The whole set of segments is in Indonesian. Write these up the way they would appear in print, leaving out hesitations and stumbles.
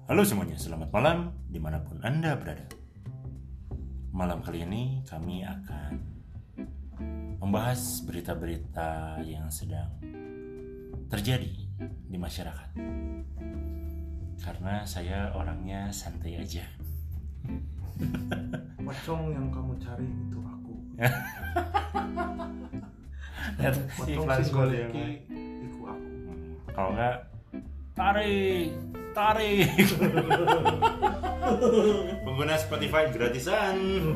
Halo semuanya, selamat malam dimanapun Anda berada. Malam kali ini kami akan membahas berita-berita yang sedang terjadi di masyarakat. Karena saya orangnya santai aja. Pocong yang kamu cari itu aku. Iklan sekali itu aku. Kalau enggak, tarik. Pengguna Spotify gratisan.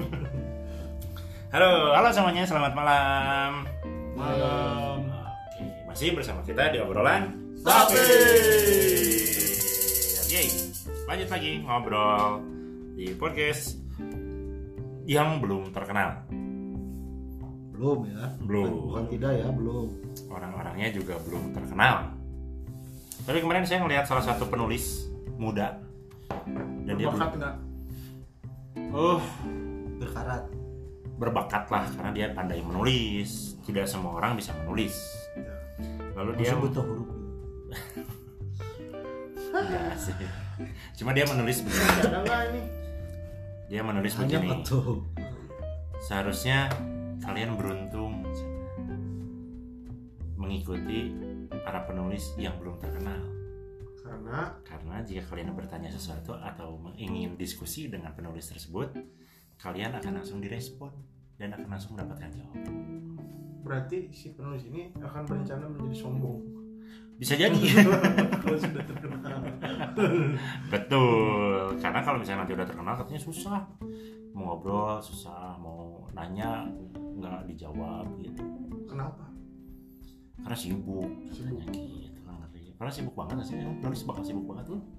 Halo semuanya, selamat malam. Oke, masih bersama kita di obrolan Sapi. Oke, lanjut lagi ngobrol di podcast yang belum terkenal. Belum ya? Bukan tidak ya, belum. Orang-orangnya juga belum terkenal. Tapi kemarin saya ngelihat salah satu penulis muda dan dia berbakat lah karena dia pandai menulis. Tidak semua orang bisa menulis. Lalu dia butuh huruf. Ya sih. Cuma dia menulis begini. Dia menulis begini. Seharusnya kalian beruntung mengikuti para penulis yang belum terkenal. Karena jika kalian bertanya sesuatu atau ingin diskusi dengan penulis tersebut, kalian akan langsung direspon dan akan langsung mendapatkan jawaban. Berarti si penulis ini akan berencana menjadi sombong. Bisa jadi. Kalau sudah terkenal. Betul. Karena kalau misalnya nanti udah terkenal, katanya susah mau ngobrol, susah mau nanya, nggak dijawab gitu. Kenapa? Karena sibuk katanya gitu kan, ngeri. Karena sibuk banget sih, penulis bakal sibuk banget loh.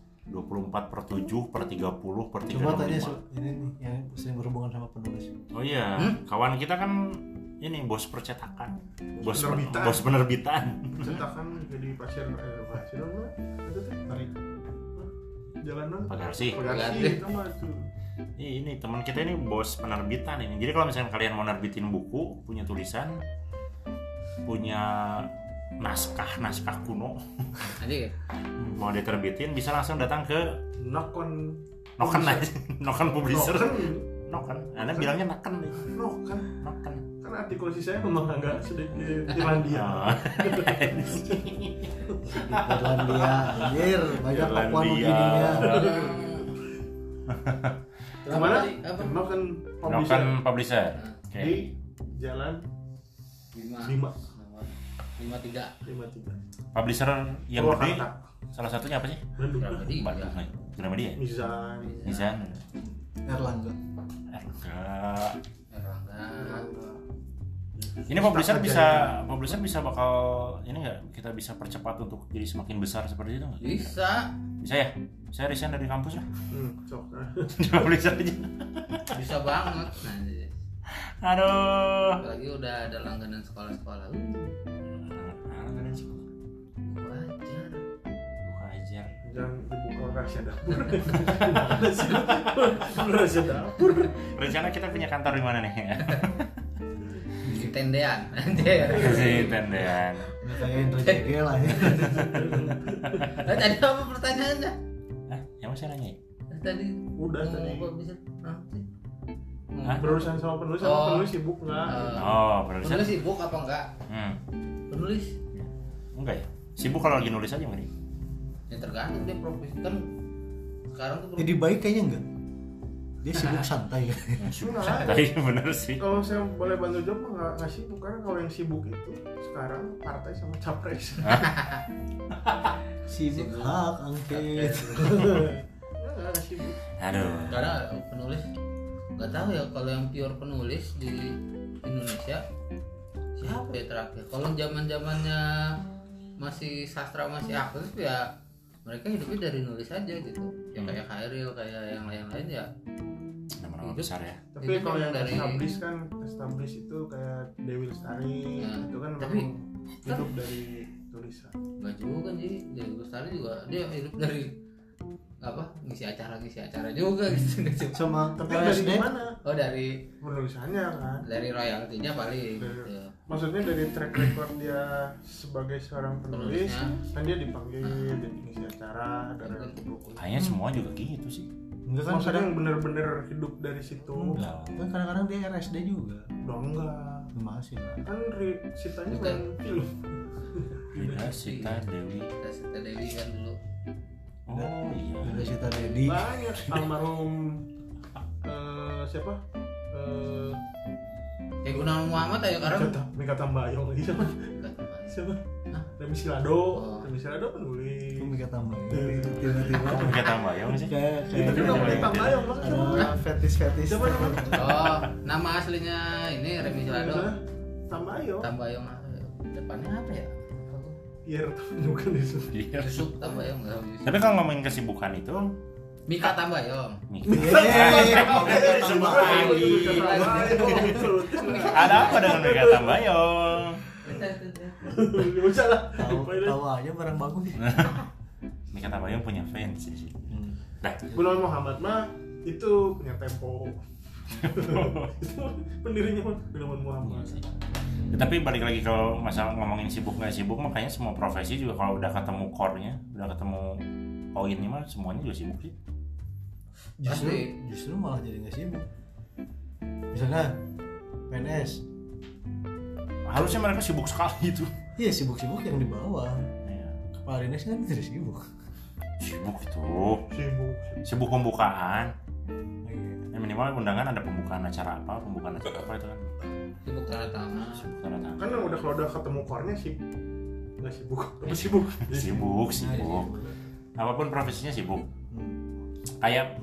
24/7/30/35. Coba tanya ini nih yang sering berhubungan sama penulis. Oh iya, kawan kita kan ini bos percetakan, bos penerbitan. Cetakan jadi pasir apa? Itu tuh tarik. Jalanan. Pagarsi itu mah tuh. Ini teman kita ini bos penerbitan ini. Jadi kalau misalnya kalian mau nerbitin buku, punya tulisan, punya naskah kuno mau diterbitin, bisa langsung datang ke Noken publisher. Noken, Anda bilangnya Noken. Kan artikulasi saya memang agak sedikit Irlandia. Irlandia, anjir, banyak papuan begininya. Kemana? Noken publisher. Oke. Di Jalan 53. Publisher yang gede, salah satunya apa sih? Gramedia. Mizan. Erlangga. Ini publisher bisa bakal ini nggak, kita bisa percepat untuk jadi semakin besar seperti itu nggak? Bisa ya? Saya resign dari kampus lah. Publisher aja. Bisa banget. Aduh. Apalagi udah ada langganan sekolah-sekolah. Wajar. Jangan dibuka rahasia dapur. Rencana kita punya kantor di mana nih? Di tendean. Di tendean. Kayak Indra Jegel lah ya. Tadi apa pertanyaannya? Yang mau saya nanya? Tadi. Kok bisa? Berurusan sama penulis, penulis sibuk nggak? Penulis sibuk apa enggak? Penulis enggak ya? Sibuk kalau lagi nulis aja nggak nih? Ya tergantung dia profesi kan. Sekarang tuh jadi baik kayaknya enggak. Dia sibuk santai. Santai bener sih. Kalau saya boleh bantu jawab nggak sibuk, karena kalau yang sibuk itu sekarang partai sama capres. Sibuk hak angket. Nggak sibuk. Aduh. Karena penulis nggak tahu ya, kalau yang pure penulis di Indonesia siapa ya terakhir. Kalau zamannya masih sastra masih aktif ya mereka hidupnya dari nulis aja gitu ya, kayak Khairil, kayak yang lain-lain ya nama-nama besar ya. Tapi kalau yang established itu kayak Dewi Lestari itu kan tapi hidup dari tulisan. Nggak juga sih, Dewi Lestari juga dia hidup dari ngisi acara juga gitu. Sama tapi dari mana? Oh, dari penulisannya kan. Dari royaltinya paling gitu. maksudnya dari track record dia sebagai seorang penulis kan dia dipanggil jadi ngisi acara ada buku. Kayaknya semua juga gitu sih. Enggak kan Maksudnya yang bener-bener hidup dari situ. enggak. Kan kadang-kadang dia RSD juga. Udah enggak. Masih lah. Kan Sitanya main film. Rita Sita Dewi. Sita Dewi kan dulu. Oh iya. Ada Sita Dedi. Banyak almarhum siapa? Kayak Gunawan Muhammad aja sekarang. Mika Tambayong lagi siapa? Siapa? Remi Silado. Oh. Remi Silado penulis. Aku mikir tambah ya. Iya. Tiba-tiba Mika Tambayong sih. kayak Itu kan namanya Tambayong maksudnya. fetis. Siapa namanya? Oh, nama aslinya ini Remi Silado. Tambayong. Tambayong. Depannya apa ya? Pierre bukan itu. Iya. Yusuf Tambayong enggak Yusuf. Tapi kalau ngomongin kesibukan itu, Mika Tambayong. ada apa dengan Mika Tambayong? Usah lah. Tahu aja barang bagus. Mika Tambayong punya fans sih. Nah, Gunawan Muhammad mah itu punya Tempo. Itu pendirinya mah Gunawan Muhammad. ya, tapi balik lagi kalau masalah ngomongin sibuk nggak sibuk, makanya semua profesi juga kalau udah ketemu core-nya, udah ketemu poinnya mah semuanya juga sibuk sih. Justru malah jadi nggak sibuk. Misalnya PNS, Harusnya mereka sibuk sekali itu. iya sibuk-sibuk yang di bawah. Ya. Kepala dinas kan tidak sibuk. Sibuk itu. Sibuk. Pembukaan. Iya. Ya, minimal undangan ada pembukaan acara apa itu kan. Sibuk tanda tangan. Sibuk tanda tangan. Kan kalau udah ketemu core-nya sih nggak sibuk. Apa sibuk? Sibuk. Apapun profesinya sibuk. Kayak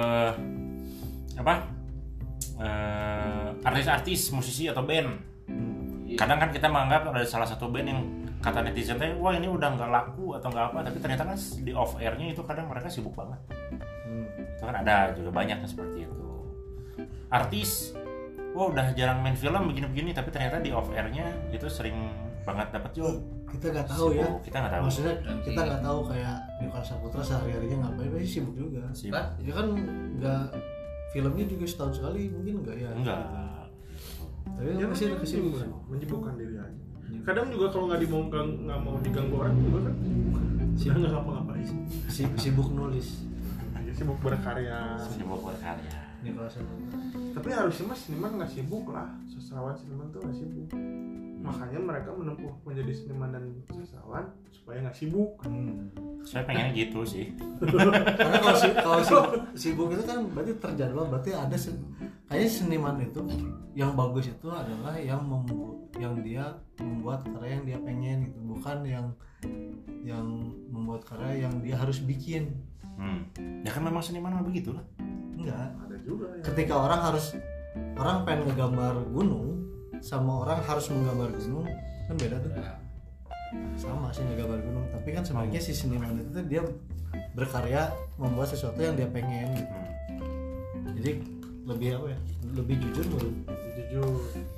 artis-artis, musisi atau band. Kadang kan kita menganggap ada salah satu band yang kata netizen teh, wah ini udah nggak laku atau nggak apa, tapi ternyata kan di off airnya itu kadang mereka sibuk banget. Itu kan ada juga banyak yang seperti itu. Artis, wah udah jarang main film begini-begini, tapi ternyata di off airnya itu sering banget dapat job. Kita nggak tahu ya. Kita nggak tahu. Maksudnya kita nggak tahu kayak Nicholas Saputra sehari-harinya ngapain, pasti sibuk juga. Sibuk. Ya kan nggak, filmnya juga setahun sekali mungkin nggak ya? Enggak. Tapi Ya masih ada kesibukan. menyibukkan diri aja. Kadang juga kalau nggak mau diganggu orang juga kan sibuk nggak ngapa-ngapain. Sibuk nulis. Ya, sibuk berkarya. Sibuk berkarya. Nicholas Saputra. Tapi harusnya mas seniman nggak sibuk lah. Sastrawan seniman tuh nggak sibuk. Makanya mereka menempuh menjadi seniman dan sastrawan supaya nggak sibuk. Saya pengennya gitu sih. Karena kalau sibuk itu kan berarti terjadwal, berarti ada kayaknya seniman itu yang bagus itu adalah yang dia membuat karya yang dia pengen gitu, bukan yang membuat karya yang dia harus bikin. Ya kan memang seniman mah begitu lah. Enggak. Ada juga ya. Ketika orang pengen ngegambar gunung sama orang harus menggambar gunung kan beda tuh. Sama sih ngegambar gunung, tapi kan sebenarnya si seniman itu dia berkarya membuat sesuatu yang dia pengen gitu. Jadi lebih apa ya? Lebih jujur menurut. Jujur.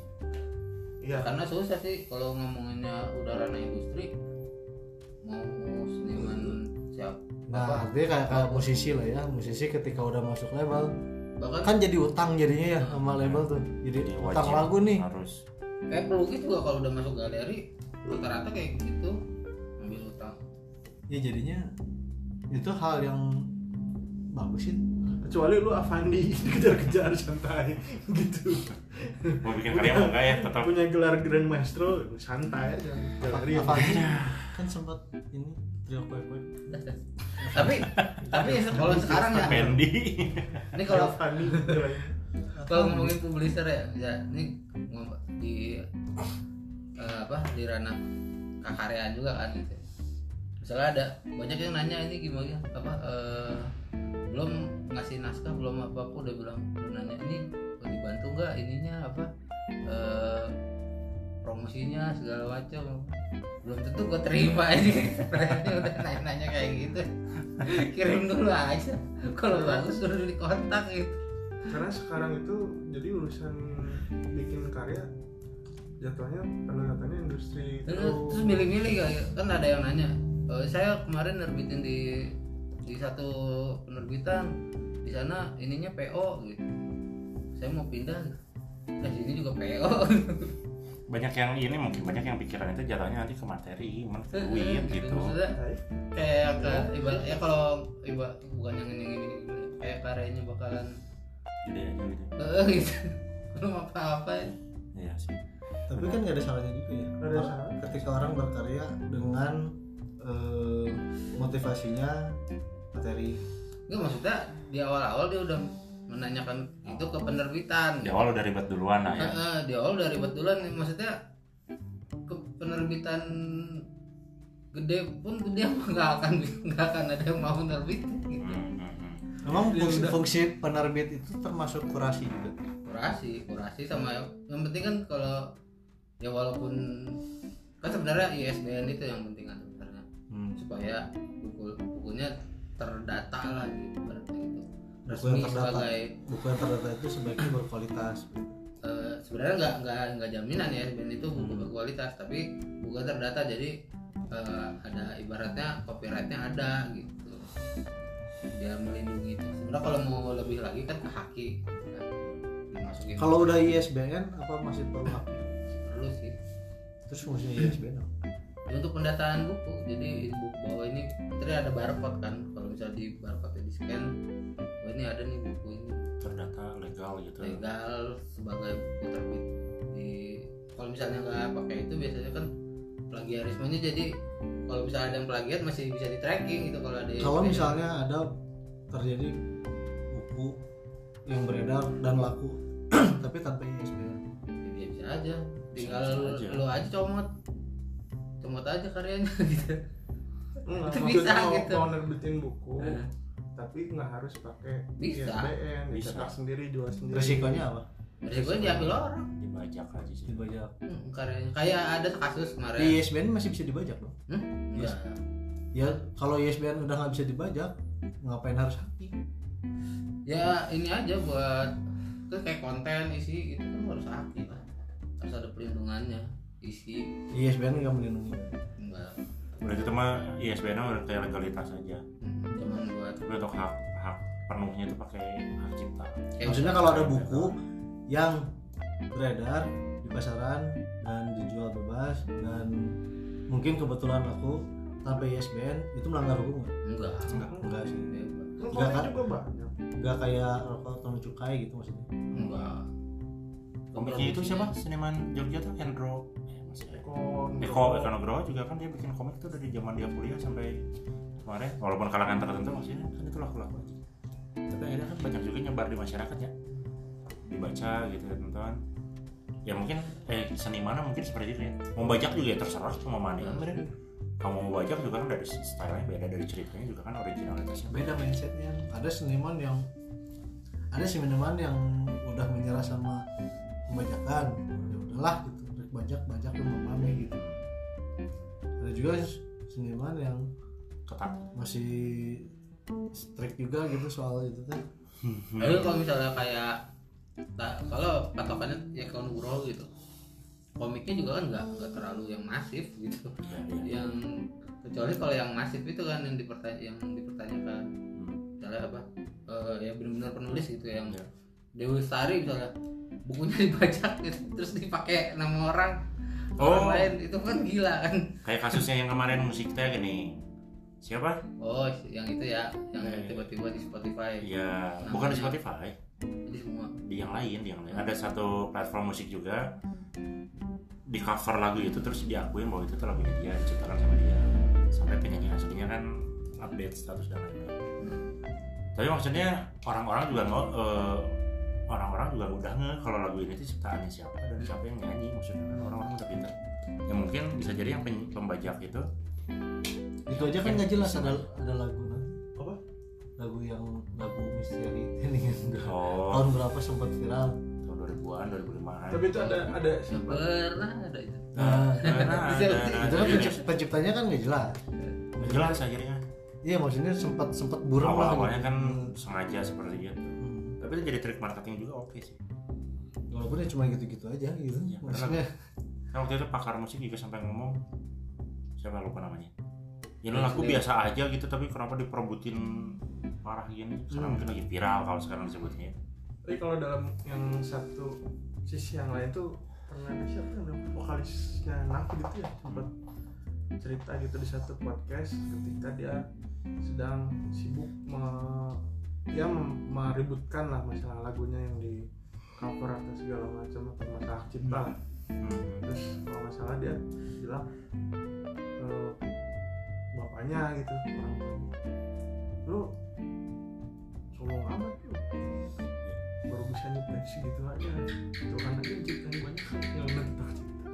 Iya. Karena susah sih kalau ngomonginnya udah ranah industri, mau seniman siapa. Nah, artinya kayak musisi lah ya. Musisi ketika udah masuk label Bahkan kan jadi utang jadinya ya sama label tuh. Jadi utang lagu nih. Harus. kayak pelukis juga kalau udah masuk galeri rata-rata kayak gitu ambil utang. Ya jadinya itu hal yang bagus sih. Kecuali lu Avandi kejar-kejar santai gitu. Mau bikin karya mau enggak ya tetap. Punya gelar Grand Maestro santai aja. Galeri Kan sempat ini trio kue-kue. tapi kalau sekarang ya Pendi. ini kalau Avandi. ngomongin publisher ya ini di di ranah kekaryaan juga kan gitu. Misalnya ada banyak yang nanya ini gimana belum ngasih naskah belum apa udah bilang nanya ini dibantu nggak ininya promosinya segala macam, belum tentu gue terima ini. Udah nanya kayak gitu, kirim dulu aja kalau bagus sudah di kontak gitu. Karena sekarang itu jadi urusan bikin karya jatuhnya pendekatannya industri terus milih-milih kan ada yang nanya, saya kemarin nerbitin di satu penerbitan di sana ininya PO gitu, saya mau pindah ke sini juga PO. banyak yang ini mungkin banyak yang pikiran itu jatuhnya nanti ke materi, ke duit gitu. Maksudnya kayak ibarat ya kalau bukan yang ini kayak karyanya bakalan Gede aja gitu. gitu. Belum apa-apa ya. Iya sih. Tapi kan nggak ada salahnya juga ya. Nggak ada salah. Ketika orang berkarya dengan motivasinya materi. Enggak, maksudnya di awal-awal dia udah menanyakan itu ke penerbitan. Di awal udah ribet duluan lah ya. Di awal udah ribet duluan nih, maksudnya ke penerbitan gede pun dia nggak akan ada yang mau nerbitin gitu. Emang fungsi penerbit itu termasuk kurasi juga. Kurasi sama yang penting kan kalau ya walaupun kan sebenarnya ISBN itu yang penting kan sebenarnya supaya bukunya terdata lah gitu berarti itu resmi sebagai buku yang terdata itu sebaiknya berkualitas. Sebenarnya nggak jaminan ya ISBN itu buku berkualitas, tapi buku terdata jadi ada ibaratnya copyrightnya ada gitu biar melindungi itu. Sebenarnya kalau mau lebih lagi kan ke haki kan, dimasukin. Kalau udah ISBN apa masih perlu hak? Perlu sih. Terus fungsinya ISBN apa? Ya, untuk pendataan buku, jadi buku bahwa ini terus ada barcode kan, kalau misalnya di barcode di scan, oh ini ada nih buku ini Terdata legal gitu. legal sebagai buku terbit di. Kalau misalnya nggak pakai itu biasanya kan plagiarismenya, jadi kalau misalnya ada yang plagiat masih bisa di tracking gitu kalau ada. Kalau misalnya ada terjadi buku yang beredar dan laku tapi tanpa ISBN, ya, bisa aja, tinggal Bisa aja. lo aja comot aja karyanya gitu. Enggak, Itu maksudnya bisa mau, gitu. mau nerbitin buku tapi nggak harus pakai Bisa. ISBN, Bisa. dicetak sendiri, jual sendiri. resikonya apa? Resikonya diambil orang Dibajak aja sih. Dibajak. karyanya. Kayak ada kasus kemarin. Di ISBN masih bisa dibajak dong. Enggak. Ya kalau ISBN udah nggak bisa dibajak, ngapain harus haki? Ya ini aja buat kan kayak konten isi itu kan harus haki lah, harus ada pelindungannya isi. ISBN nggak melindungi. Enggak. Berarti itu mah ISBN udah kayak legalitas aja. Cuman buat Tapi untuk hak penuhnya itu pakai hak cipta. Maksudnya kalau ada buku yang beredar di pasaran dan dijual bebas dan mungkin kebetulan laku tanpa ISBN, itu melanggar hukum nggak? enggak. Enggak sih. Kan Nggak, komik kan? juga banyak. Nggak kayak rokok atau cukai gitu maksudnya. Enggak. Komiknya itu siapa? Seniman Jogja tuh Hendro. Eko Nugroho juga kan dia bikin komik tuh dari zaman dia kuliah sampai kemarin, walaupun kalangan tertentu maksudnya kan itu laku-laku aja. Tapi akhirnya kan banyak juga nyebar di masyarakat ya, dibaca gitu ya teman-teman. Ya mungkin seniman mungkin seperti itu ya. Mau bajak juga ya terserah cuma mana kan bener. Kamu mau bajak juga kan dari stylenya beda, dari ceritanya juga kan originalitasnya Beda mindsetnya. Ada seniman yang udah menyerah sama pembajakan, ya udahlah gitu, bajak lu mau pamer gitu. Ada juga seniman yang ketat. masih strict juga gitu soal itu kan. Tapi kalau misalnya kayak kalau patokannya ya kalau Nugroho gitu, komiknya juga kan nggak terlalu yang masif gitu. Yang kecuali kalau yang masif itu kan yang dipertanyakan misalnya apa ya benar-benar penulis gitu yang Dewi Lestari misalnya bukunya dibajak gitu, terus dipakai nama orang lain, itu kan gila kan. Kayak kasusnya yang kemarin musik teh gini. Siapa? Oh yang itu ya, yang tiba-tiba di Spotify. Iya, bukan di Spotify. Jadi semua Di yang lain. Ada satu platform musik juga di cover lagu itu terus diakuin bahwa itu tuh lagunya dia, diciptakan sama dia. Sampai penyanyi aslinya kan update status dan lain-lain. Tapi maksudnya orang-orang juga orang-orang juga udah kalau lagu ini tuh ciptaannya siapa dan siapa yang nyanyi. Maksudnya kan orang-orang udah pintar. Ya mungkin bisa jadi yang pembajak itu Itu aja kan nggak jelas ada lagu Apa? lagu misteri ini kan Oh. tahun berapa sempat viral. tahun 2000-an, 2005-an. Tapi itu ada siapa? pernah ada itu. Itu kan penciptanya kan nggak jelas. Jelas akhirnya. Iya maksudnya sempat buram lah. Awal-awalnya kan sengaja seperti itu. Tapi itu jadi trik marketing juga oke sih. Walaupun ya cuma gitu-gitu aja gitu. Ya, Maksudnya kan waktu itu pakar musik juga sampai ngomong, siapa lupa namanya. Ini lagu biasa aja gitu tapi kenapa diperebutin parah gini? Karena mungkin lagi viral kalau sekarang disebutnya. Tapi kalau dalam yang satu sisi yang lain tuh ada siapa yang vokalisnya Nafid itu ya sempat cerita gitu di satu podcast ketika dia sedang sibuk meributkan lah masalah lagunya yang di cover atau segala macam atau masalah cipta lah. Terus kalau nggak salah dia bilang bapaknya gitu orang tuanya, lu sombong amat lu baru bisa nyiptain segitu aja, Tuhan aja ciptain banyak yang menentang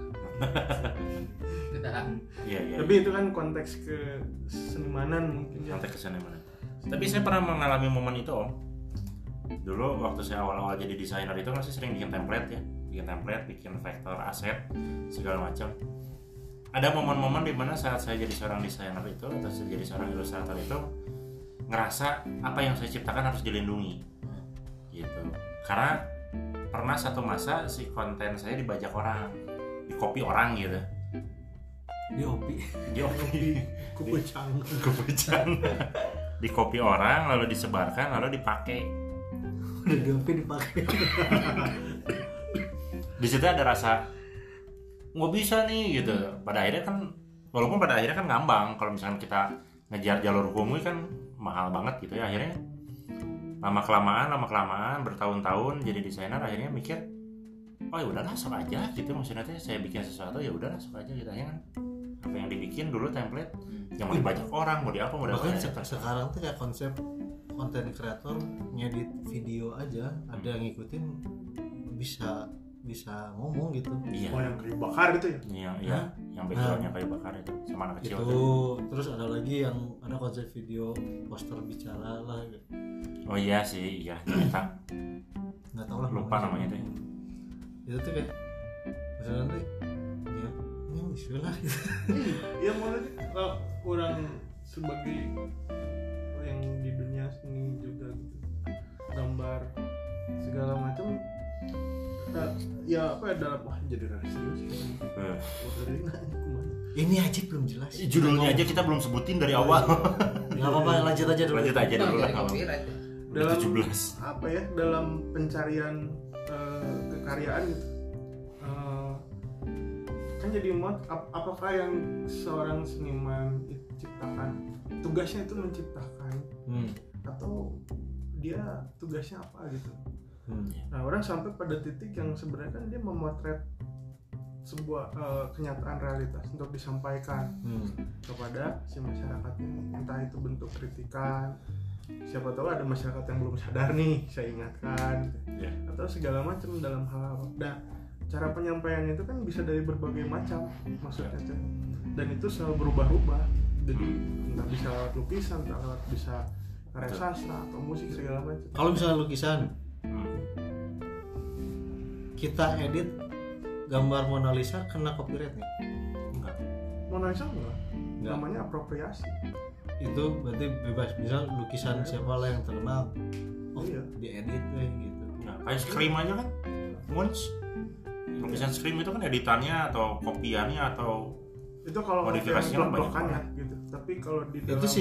cipta. Iya. Tapi itu kan konteks ke senimanan mungkin ya. Konteks ke senimanan. Tapi saya pernah mengalami momen itu Om. Dulu waktu saya awal-awal jadi desainer itu masih sering bikin template ya, bikin vektor aset segala macam. Ada momen-momen di mana saat saya jadi seorang desainer itu atau saya jadi seorang ilustrator itu ngerasa apa yang saya ciptakan harus dilindungi gitu. Karena pernah satu masa si konten saya dibajak orang, di-copy orang gitu. Kupecang. Di-copy orang lalu disebarkan lalu dipakai. Udah dipakai. Di situ ada rasa nggak bisa nih gitu. Pada akhirnya kan walaupun pada akhirnya kan ngambang kalau misalkan kita ngejar jalur hukum kan mahal banget gitu ya. Akhirnya lama kelamaan bertahun-tahun jadi desainer akhirnya mikir oh ya udahlah sok aja gitu, maksudnya saya bikin sesuatu ya udahlah sok aja gitu aja kan. Apa yang dibikin dulu template yang mau dibajak orang mau di apa mau bahkan sekarang tuh kayak konsep konten kreator ngedit video aja ada yang ngikutin bisa ngomong gitu. Iya. Oh yang kayu bakar gitu ya? Iya, yang backgroundnya kayu bakar itu sama anak kecil itu. Terus ada lagi yang ada konsep video poster bicara lah gitu. Oh iya sih, iya ternyata. Nggak tahu lah. Lupa namanya itu. Itu tuh kayak misalnya tuh ya ini bismillah. Iya maksudnya orang sebagai yang di dunia seni juga gitu gambar segala macam ya apa ya dalam jadi rahasia sih. Ini aja belum jelas. Judulnya aja kita belum sebutin dari awal. Nggak apa-apa, lanjut aja dulu. Dalam 17. apa ya dalam pencarian kekaryaan gitu kan jadi apakah yang seorang seniman itu ciptakan tugasnya itu menciptakan atau dia tugasnya apa gitu. Nah orang sampai pada titik yang sebenarnya kan dia memotret sebuah kenyataan realitas untuk disampaikan kepada si masyarakat ini, entah itu bentuk kritikan, siapa tahu ada masyarakat yang belum sadar nih saya ingatkan atau segala macam dalam hal. Nah cara penyampaiannya itu kan bisa dari berbagai macam maksudnya dan itu selalu berubah-ubah, jadi entah bisa lewat lukisan, entah lewat bisa karya sastra atau musik segala macam. Kalau misalnya lukisan kita edit gambar Mona Lisa kena copyright nih? Enggak. Mona Lisa enggak. Namanya apropriasi. Itu berarti bebas, misal lukisan siapa lah yang terkenal iya. diedit gitu. Nah, kayak Scream aja kan Munch lukisan Scream itu kan editannya atau kopiannya atau itu kalau modifikasinya blok-blokannya gitu. Tapi kalau di dalam itu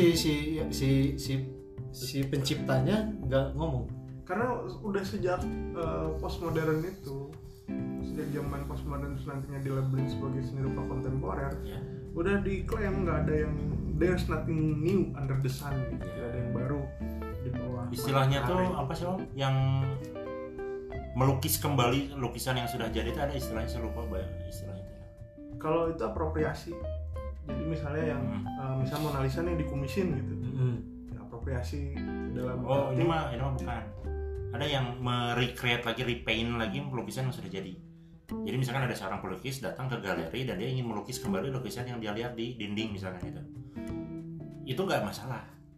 si penciptanya nggak ngomong karena udah sejak postmodern itu, sejak zaman postmodern terus nantinya dilabelin sebagai seni rupa kontemporer, udah diklaim nggak ada yang there's nothing new under the sun gitu, nggak ada yang baru di bawah. Istilahnya tuh apa sih Om? Yang melukis kembali lukisan yang sudah jadi itu ada istilahnya, saya lupa istilahnya itu. Kalau itu apropriasi, jadi misalnya yang misal Mona Lisa nih dikumisin gitu, ya, apropriasi dalam. Oh ini mah bukan. Ada yang merecreate lagi, repaint lagi lukisan yang sudah jadi. Jadi misalkan ada seorang pelukis datang ke galeri dan dia ingin melukis kembali lukisan yang dia lihat di dinding misalkan gitu. Itu nggak masalah.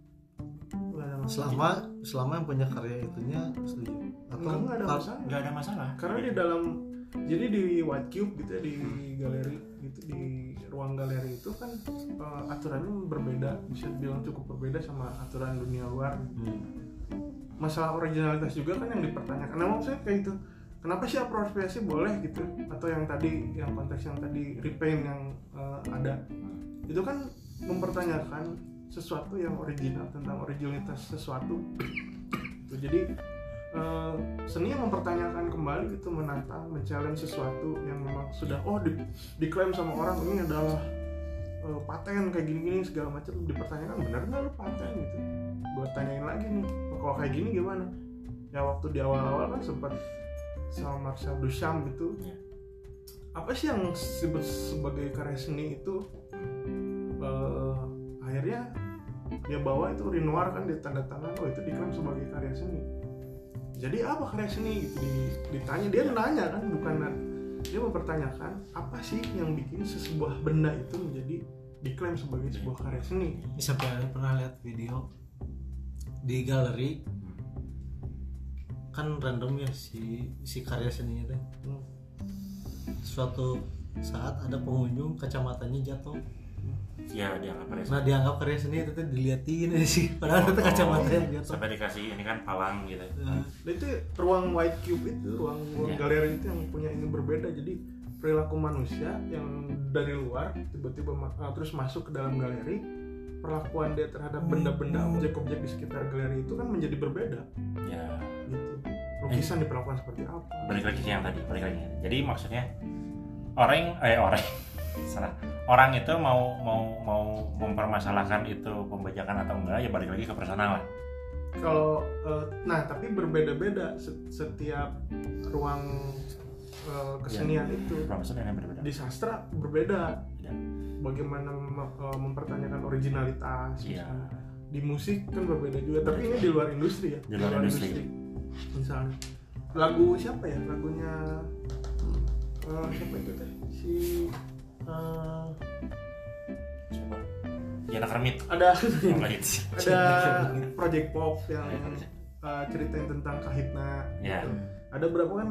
Selama yang punya karya itunya setuju. Atau nggak ada masalah. Nggak ada masalah. Karena di dalam, jadi di White Cube gitu ya, di galeri gitu, di ruang galeri itu kan aturannya berbeda, bisa dibilang cukup berbeda sama aturan dunia luar. Masalah originalitas juga kan yang dipertanyakan. Nah maksudnya kayak itu, kenapa sih apropriasi boleh gitu, atau yang tadi, yang konteks yang tadi repaint yang ada, itu kan mempertanyakan sesuatu yang original, tentang originalitas sesuatu. Jadi seni yang mempertanyakan kembali gitu, menantang, men-challenge sesuatu yang memang sudah diklaim sama orang ini adalah paten kayak gini-gini segala macam, dipertanyakan benar nggak lu paten gitu. Gue tanyain lagi nih, kalau kayak gini gimana? Ya waktu di awal-awal kan sempat sama Marcel Duchamp gitu, apa sih yang disebut sebagai karya seni itu, akhirnya dia bawa itu Renoir kan, dia tanda tangan, itu diklaim sebagai karya seni. Jadi apa karya seni gitu ditanya, dia nanya kan, bukan dia mempertanyakan apa sih yang bikin sebuah benda itu menjadi diklaim sebagai sebuah karya seni. Sampai ada pernah lihat video di galeri kan random ya si karya seninya deh. Suatu saat ada pengunjung kacamatanya jatuh. Ya dianggap karya seni. Nah dianggap karya seni itu tuh diliatin aja sih, padahal itu kacamatanya jatuh. Sampai dikasih ini kan palang gitu. Nah itu ruang White Cube itu, ruang galeri itu yang punya ini berbeda. Jadi perilaku manusia yang dari luar tiba-tiba terus masuk ke dalam galeri, perlakuan dia terhadap benda-benda, objek-objek di sekitar galeri itu kan menjadi berbeda. Ya. Gitu. Lukisan diperlakukan seperti apa? Balik lagi ke yang tadi, Jadi maksudnya orang itu mau mempermasalahkan itu pembajakan atau enggak, ya balik lagi ke personal lah. Kalau tapi berbeda-beda setiap ruang kesenian itu. Kesenian yang berbeda. Di sastra berbeda. Ya. Bagaimana mempertanyakan originalitas. Ya. Di musik kan berbeda juga. Tapi ini di luar industri ya. Di luar industri. Misalnya lagu siapa ya? Lagunya siapa itu teh? Siapa? Yana Kermit. Ada project pop yang ceritain tentang Kahitna. Ya. Gitu. Ada berapa kan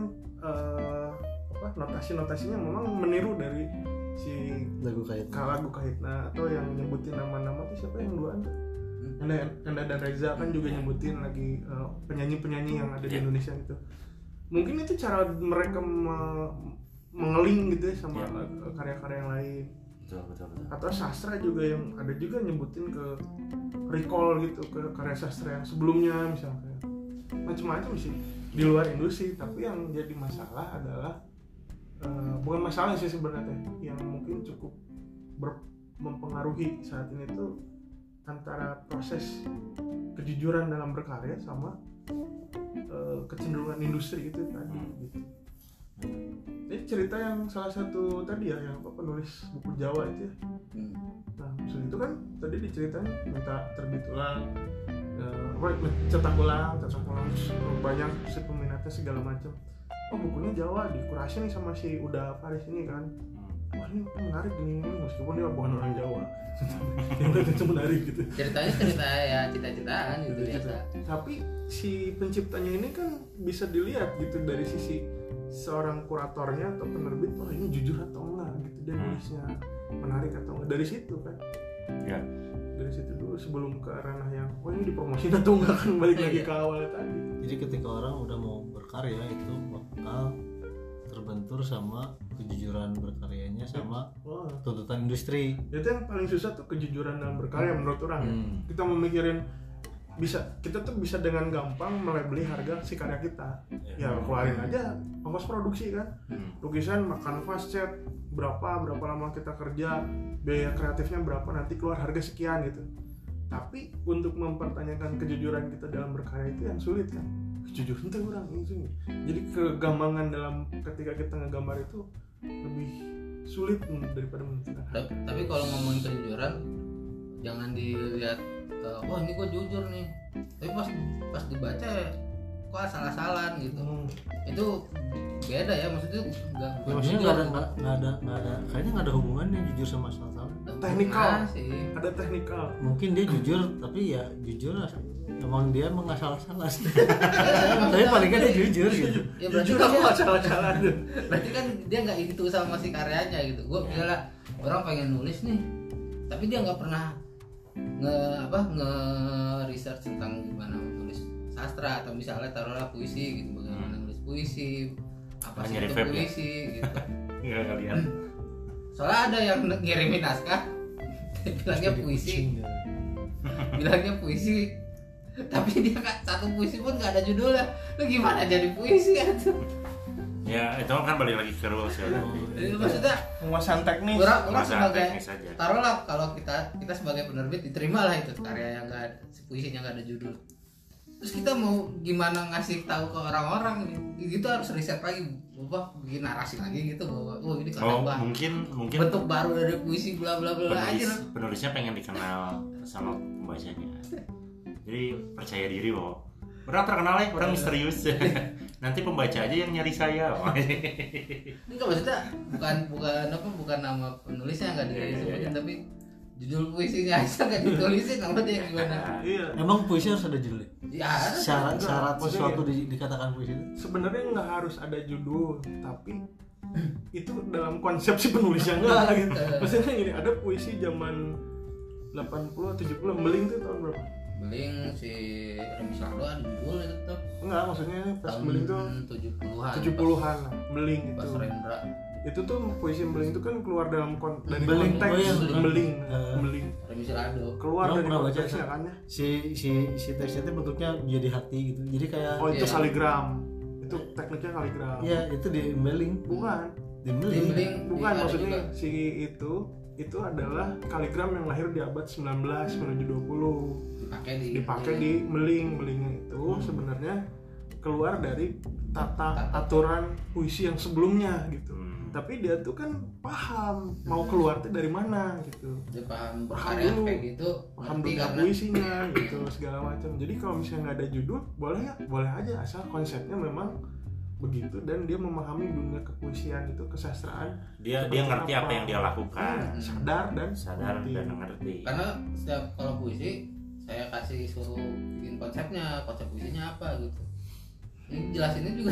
notasi-notasinya memang meniru dari si lagu Kahitna atau yang nyebutin nama-nama tuh siapa yang duaan tuh? Anda dan Reza kan juga nyebutin lagi penyanyi-penyanyi yang ada di Indonesia gitu. Mungkin itu cara mereka mengeling gitu ya sama karya-karya yang lain. Betul. Atau sastra juga yang ada juga nyebutin ke recall gitu ke karya sastra yang sebelumnya misalnya. Macam-macam sih di luar industri, tapi yang jadi masalah adalah bukan masalah sih sebenarnya, yang mungkin cukup mempengaruhi saat ini tuh antara proses kejujuran dalam berkarya sama kecenderungan industri itu tadi gitu. Jadi cerita yang salah satu tadi ya, yang penulis buku Jawa itu ya. Nah maksud itu kan tadi diceritain minta terbit ulang, cetak ulang banyak si peminatnya segala macam. Oh bukunya Jawa dikurasi nih sama si Uda Faris ini kan. Wah ini menarik gini meskipun dia bukan orang Jawa. Itu menarik gitu. Ceritanya cerita ya cita-citaan gitu biasa. Tapi si penciptanya ini kan bisa dilihat gitu dari sisi seorang kuratornya atau penerbit, oh ini jujur atau enggak gitu, dia nulisnya menarik atau enggak, dari situ kan. Ya. Dari situ dulu sebelum ke ranah yang ini dipromosin atau enggak kan, balik lagi ke awal tadi. Jadi ketika orang udah mau berkarya itu bakal terbentur sama kejujuran berkaryanya sama tuntutan industri. Itu yang paling susah tuh, kejujuran dalam berkarya menurut orang. Kita memikirin kita tuh bisa dengan gampang melabeli harga si karya kita. Ya keluarin aja ongkos produksi kan. Lukisan, kanvas, cat, berapa lama kita kerja, biaya kreatifnya berapa, nanti keluar harga sekian gitu. Tapi untuk mempertanyakan kejujuran kita dalam berkarya itu yang sulit kan. Kejujuran itu orang ini. Jadi kegampangan dalam ketika kita ngegambar itu lebih sulit daripada menentukan harga. Tapi kalau ngomongin kejujuran jangan dilihat wah ini gue jujur nih, tapi pas dibaca kok asal-asalan gitu. Itu beda ya, maksudnya nggak ada kayaknya nggak ada hubungannya jujur sama asal-asalan. Teknikal sih, ada teknikal. Mungkin dia jujur tapi ya jujur emang dia mengasal-asalan. Tapi paling kan dia jujur gitu. Ya berarti jujur kan asal-asalan. Berarti kan dia nggak itu sama si karyanya gitu. Gue misalnya orang pengen nulis nih, tapi dia nggak pernah nge-research tentang gimana nulis sastra, atau misalnya taruhlah puisi gitu, bagaimana nulis puisi, apa sih itu puisi gitu. Enggak kalian. Soalnya ada yang ngirimin naskah bilangnya puisi. Tapi dia satu puisi pun nggak ada judulnya. Lu gimana jadi puisi ya tuh? Ya itu kan balik lagi ke rules ya. Maksudnya penguasaan teknis. Orang sebagai taruhlah kalau kita sebagai penerbit diterima lah itu karya yang nggak puisinya nggak ada judul. Terus kita mau gimana ngasih tahu ke orang-orang gitu harus riset lagi, bikin narasi lagi gitu bahwa ini keren banget. Mungkin bentuk baru dari puisi bla bla bla aja. Penulisnya pengen dikenal sama pembacanya. Jadi percaya diri bahwa orang terkenal ya, orang misterius. Nanti pembaca aja yang nyari saya. Enggak, maksudnya bukan nama penulisnya nggak disebutin, tapi judul puisinya aja nggak ditulisin, namanya yang gimana? Iya. Emang puisi harus ada judul? Ya. Syarat sesuatu dikatakan puisi itu? Sebenarnya nggak harus ada judul, tapi itu dalam konsep si penulisnya nggak gitu. Maksudnya gini, ada puisi zaman 80-70 Meling tuh tahun berapa? Meling si Remi Sardo ada judulnya tetap. Enggak, maksudnya pas Meling tuh 70-an lah, Meling itu. Pas Rendra. Itu tuh puisi Meling itu kan keluar dari Meling, konteks Meling. Remi Sardo. Keluar dari konteksnya kan ya. Si teksnya itu bentuknya jadi hati gitu. Jadi kayak itu kaligram. Itu tekniknya kaligram. Iya, itu di Meling. Bukan. Di Meling. Bukan, maksudnya juga. Si itu adalah kaligram yang lahir di abad 19 menuju 20. Dipakai di Melingnya itu sebenarnya keluar dari aturan puisi yang sebelumnya gitu. Tapi dia tuh kan paham mau keluar tuh dari mana gitu. Dia paham dulu kayak gitu, paham dunia puisinya gitu segala macam. Jadi kalau misalnya nggak ada judul boleh aja asal konsepnya memang begitu dan dia memahami dunia kepuisian itu, kesastraan. Dia ngerti apa yang dia lakukan. Sadar dan ngerti. Karena setiap kalau puisi saya kasih suruh bikin konsep puisinya apa gitu. Ini jelasinnya juga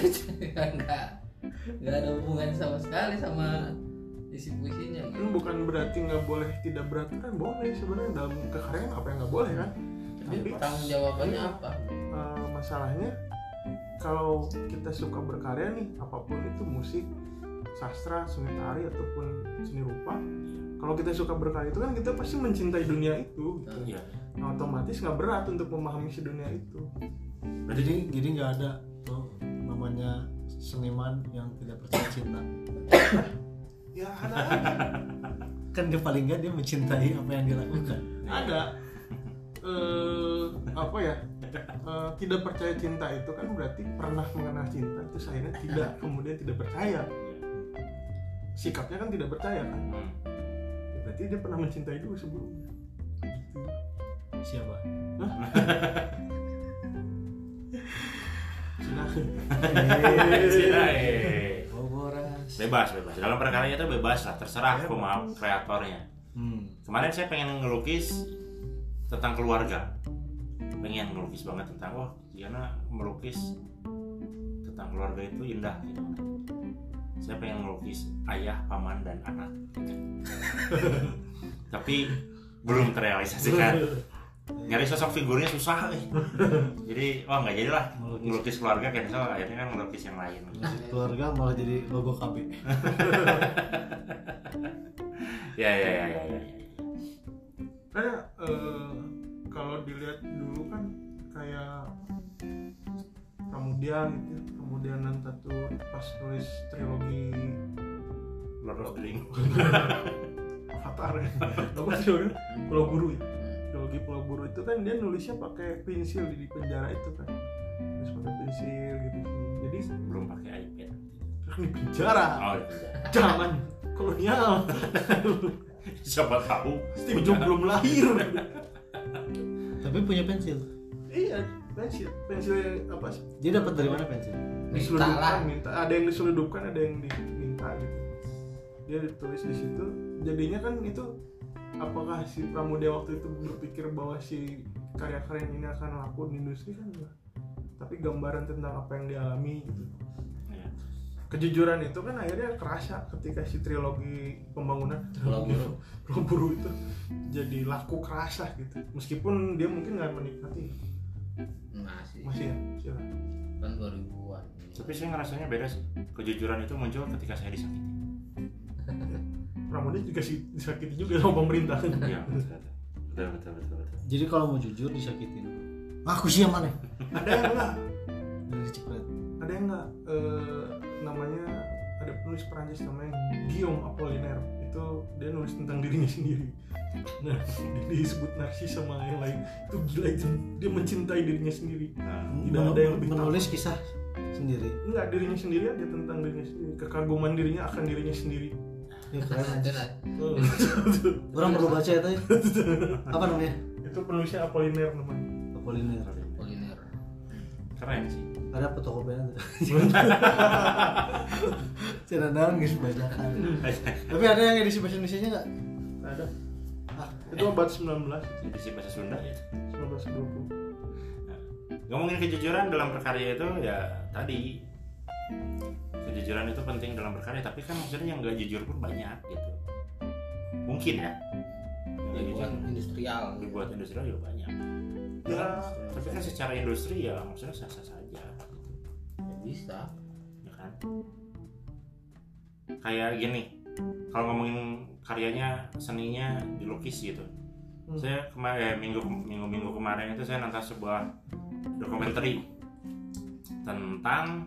nggak ada hubungan sama sekali sama isi puisinya. Gitu. Bukan berarti nggak boleh tidak beraturan, boleh sebenarnya dalam kekaryaan apa yang nggak boleh kan. Tapi tanggung jawabannya apa? Masalahnya kalau kita suka berkarya nih, apapun itu musik, sastra, seni tari ataupun seni rupa, kalau kita suka berkarya itu kan kita pasti mencintai dunia itu gitu. Iya. Nah, otomatis nggak berat untuk memahami si dunia itu. Jadi nggak ada tuh namanya seniman yang tidak percaya cinta. Ya ada aja. Kan dia paling nggak dia mencintai apa yang dia lakukan. Ada tidak percaya cinta itu kan berarti pernah mengenal cinta terus akhirnya tidak, kemudian tidak percaya. Sikapnya kan tidak percaya kan. Berarti dia pernah mencintai dulu sebelumnya. Siapa? Bebas. Dalam berkarya itu bebas lah, terserah pemaham kreatornya. Kemarin saya pengen ngelukis tentang keluarga. Pengen ngelukis banget tentang Diana melukis tentang keluarga itu indah gitu. Saya pengen ngelukis ayah, paman dan anak. Tapi belum terrealisasikan. Nyari sosok figurnya susah nih. Jadi nggak jadilah ngelukis keluarga, cancel, akhirnya kan ngelukis yang lain. Keluarga malah jadi logo KB. Ya. Karena kalau dilihat dulu kan kayak Pramudia gitu, kemudian tuh pas tulis trilogi Lord of the Rings, Avatar ya, apa sih namanya? Pulau Buru ya. Trilogi Pulau Buru itu kan dia nulisnya pakai pensil di penjara itu kan, terus pakai pensil gitu. Jadi belum pakai iPad. Di penjara. Di penjara. Jangan kolonial. Siapa tahu Steve Jobs belum lahir. Tapi punya pensil. Iya, pensil apa sih? Dia dapat dari mana pensil? Minta. Ada yang diseludupkan, ada yang diminta gitu. Dia ditulis di situ. Jadinya kan itu, apakah si Pramudia waktu itu berpikir bahwa si karya-karya ini akan laku di industri kan enggak. Tapi gambaran tentang apa yang dialami gitu. Kejujuran itu kan akhirnya kerasa ketika si trilogi pembangunan Pulau Buru itu jadi laku, kerasa gitu. Meskipun dia mungkin nggak menikmati. Masih ya. Kan 2000-an. Tapi saya ngerasanya beda sih. Kejujuran itu muncul ketika saya disakiti. Pramudia juga disakiti juga sama pemerintah. Iya, betul. Jadi kalau mau jujur disakitin. Aku sih yang mana? Ada yang enggak? Dari Cipret. Ada yang enggak? Namanya ada penulis Perancis namanya Guillaume Apollinaire. Itu dia nulis tentang dirinya sendiri. Nah, dia disebut narsis sama yang lain. Itu gila itu. Dia mencintai dirinya sendiri. Tidak ada yang lebih menulis kisah sendiri. Enggak, dirinya sendiri aja, tentang dirinya sendiri. Kekaguman dirinya akan dirinya sendiri. Ya keren aja. Orang perlu baca itu. Apa namanya? Itu penulisnya Apollinaire namanya. Apollinaire. Keren sih. Ada fotokopiannya. Cara naon geus bacakan. Tapi ada yang edisi bahasa Indonesianya enggak? Ada. Itu abad 19. Edisi bahasa Sunda ya. 1920. Nah, ngomongin kejujuran dalam berkarya itu ya tadi. Kejujuran itu penting dalam berkarya, tapi kan maksudnya yang nggak jujur pun banyak gitu. Mungkin ya. Dibuat industrial. Dibuat industrial juga banyak. Ya, tapi kan secara industri ya maksudnya sah-sah saja gitu. Ya bisa. Ya kan? Kayak gini, kalau ngomongin karyanya, seninya dilukis gitu. Saya minggu kemarin itu saya nonton sebuah dokumenter tentang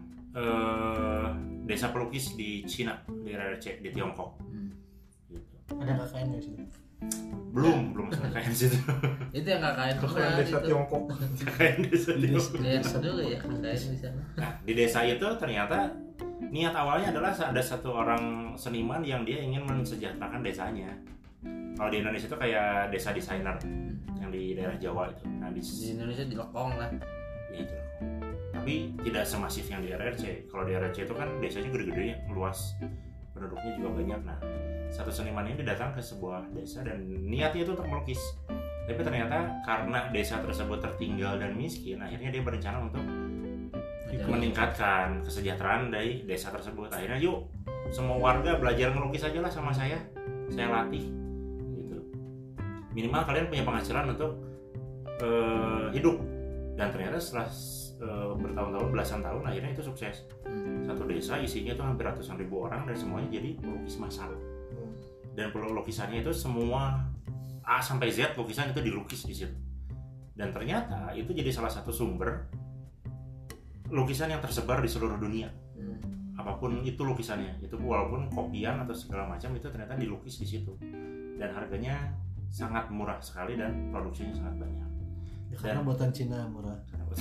desa pelukis di Cina, di RRC di Tiongkok. Gitu. Ada KKN di situ? Belum KKN situ. Itu yang KKN KKN desa Tiongkok. KKN desa Tiongkok. Desa dulu ya KKN di sana. Nah, di desa itu ternyata niat awalnya adalah ada satu orang seniman yang dia ingin mensejahterakan desanya. Kalau di Indonesia itu kayak desa desainer yang di daerah Jawa itu. Nah, di Indonesia di Lekong lah. Ya itu. Tapi tidak semasif yang di RRC. Kalau di RRC itu kan desanya gede-gede, luas, penduduknya juga banyak. Nah, satu seniman ini datang ke sebuah desa dan niatnya itu untuk melukis. Tapi ternyata karena desa tersebut tertinggal dan miskin, akhirnya dia berencana untuk meningkatkan kesejahteraan dari desa tersebut. Akhirnya yuk, semua warga belajar melukis aja lah sama saya latih. Gitu. Minimal kalian punya penghasilan untuk hidup. Dan ternyata setelah bertahun-tahun, belasan tahun, akhirnya itu sukses. Satu desa isinya itu hampir ratusan ribu orang dan semuanya jadi pelukis massal. Dan lukisannya itu semua A sampai Z lukisan itu dilukis di situ. Dan ternyata itu jadi salah satu sumber lukisan yang tersebar di seluruh dunia. Apapun itu lukisannya, itu walaupun kopian atau segala macam itu ternyata dilukis di situ. Dan harganya sangat murah sekali dan produksinya sangat banyak. Ya, karena buatan Cina murah.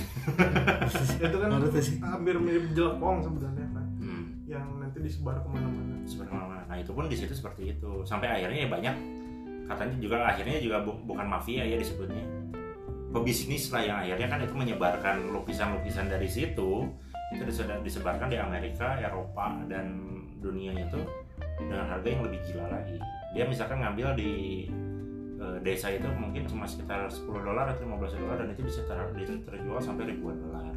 Itu kan hampir mirip jelekong sebenarnya kan, yang nanti disebar kemana-mana. Nah itu pun di situ seperti itu. Sampai akhirnya ya banyak, katanya juga akhirnya juga bukan mafia ya disebutnya, pebisnis lah yang akhirnya kan itu menyebarkan lukisan-lukisan dari situ. Itu disebarkan di Amerika, Eropa dan dunia itu dengan harga yang lebih gila lagi. Dia misalkan ngambil di desa itu mungkin cuma sekitar $10 atau $15 dan itu bisa terjual sampai ribuan dolar.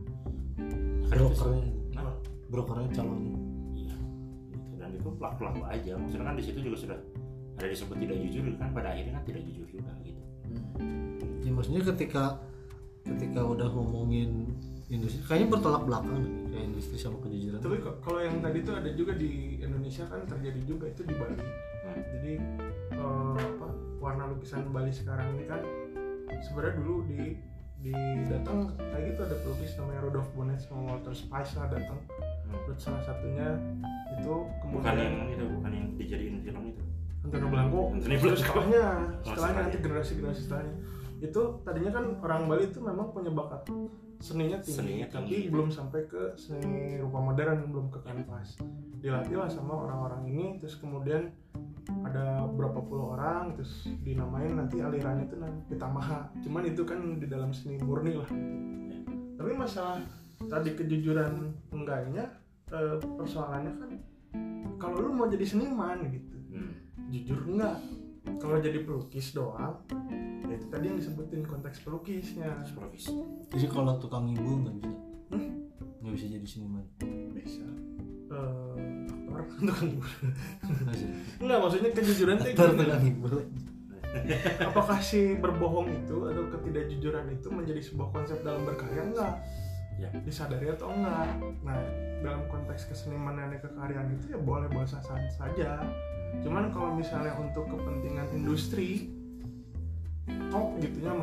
Brokernya calon. Iya, gitu. Dan itu pelaku aja. Maksudnya kan di situ juga sudah ada disebut tidak jujur kan, pada akhirnya kan tidak jujur juga gitu. Ya maksudnya ketika udah ngomongin industri, kayaknya bertolak belakang nih, kayak industri sama kejujuran. Tapi kalau yang tadi tuh ada juga di Indonesia kan terjadi juga itu di Bali. Jadi warna lukisan Bali sekarang ini kan sebenarnya dulu di datang kayak gitu ada pelukis namanya Rudolf Bonet sama Walter Spice lah datang. Terus salah satunya itu kemudian bukan yang dijadiin film itu. Antonio Blanco. Setelahnya nanti generasi setelahnya. Itu tadinya kan orang Bali itu memang punya bakat seninya tinggi, tapi belum sampai ke seni rupa modern, belum ke kanvas. Dilatih lah sama orang-orang ini, terus kemudian ada berapa puluh orang, terus dinamain nanti alirannya itu Pitamaha. Cuman itu kan di dalam seni murni lah. Tapi masalah tadi kejujuran enggaknya, persoalannya kan kalau lu mau jadi seniman gitu, jujur enggak? Kalau jadi pelukis doang, ya itu tadi yang disebutin konteks pelukisnya. Jadi kalau tukang ibu nggak bisa, nggak bisa jadi seniman. Bisa. Aktor tukang ibu. Enggak, maksudnya kejujuran itu tukang ibu. Apakah si berbohong itu atau ketidakjujuran itu menjadi sebuah konsep dalam berkarya? Enggak. Ya, disadari atau enggak. Nah, dalam konteks kesenimanan dan kekaryaan itu ya boleh-boleh saja. Cuman kalau misalnya untuk kepentingan industri, gitunya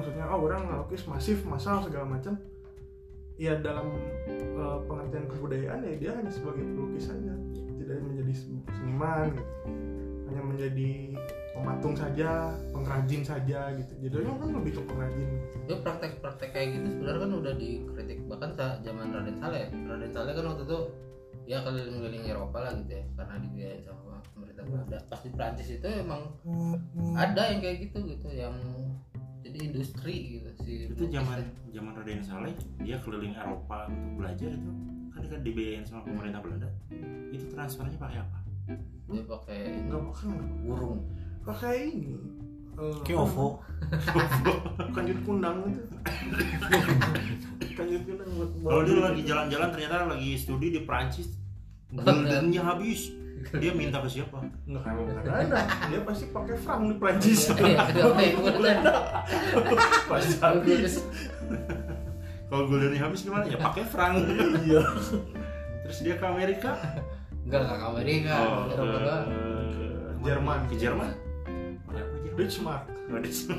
maksudnya orang ngelukis masif massal segala macam ya dalam pengertian kebudayaan ya dia hanya sebagai pelukis saja, tidak menjadi seniman gitu, hanya menjadi pematung saja, pengrajin saja gitu. Jadinya kan lebih ke pengrajin gitu. Ya praktek-praktek kayak gitu sebenarnya kan udah dikritik bahkan zaman Raden Saleh. Raden Saleh kan waktu itu ya keliling-keliling Eropa lah gitu ya karena dibiayain sama pemerintah Belanda. Pas di Prancis itu emang ada yang kayak gitu yang jadi industri gitu sih. Itu zaman Raden Saleh dia keliling Eropa untuk belajar itu kan dibiayain sama pemerintah Belanda. Itu transfernya pakai apa? Dia pakai Enggak makan burung. pakai ini Kiovo. kanjut kundang itu. Kanjut kundang buat Kalau dia lagi jalan-jalan ternyata lagi studi di Prancis, guldennya habis. Dia minta ke siapa? Enggak ada. Dia pasti pakai franc di Prancis. Pasti habis. Kalau guldennya habis gimana? Ya pakai franc. Iya. Terus dia ke Amerika? Enggak ke Amerika. Ke Jerman. Ke Jerman? Pakai apa Jerman? Deutschmark. Oh, Deutschmark.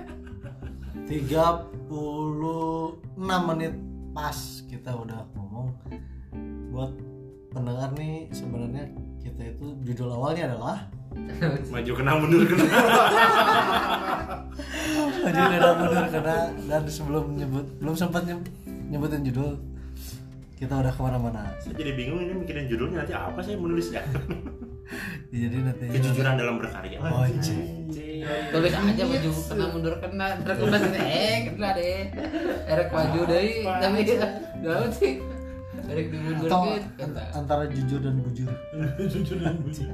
36 menit pas kita udah ngomong. Buat pendengar nih sebenarnya kita itu judul awalnya adalah maju kena mundur kena. Dan sebelum belum sempat nyebutin judul kita udah kemana-mana. Saya jadi bingung ini mikirin judulnya nanti apa saya menulisnya. Jadi nanti Kejujuran dalam berkarya. Oh, Tulis aja maju kena mundur kena terus kena deh. Erek maju deui tapi daun sih. Erek dimundurkeun kata. Antara jujur dan bujur. Jujur dan bujur.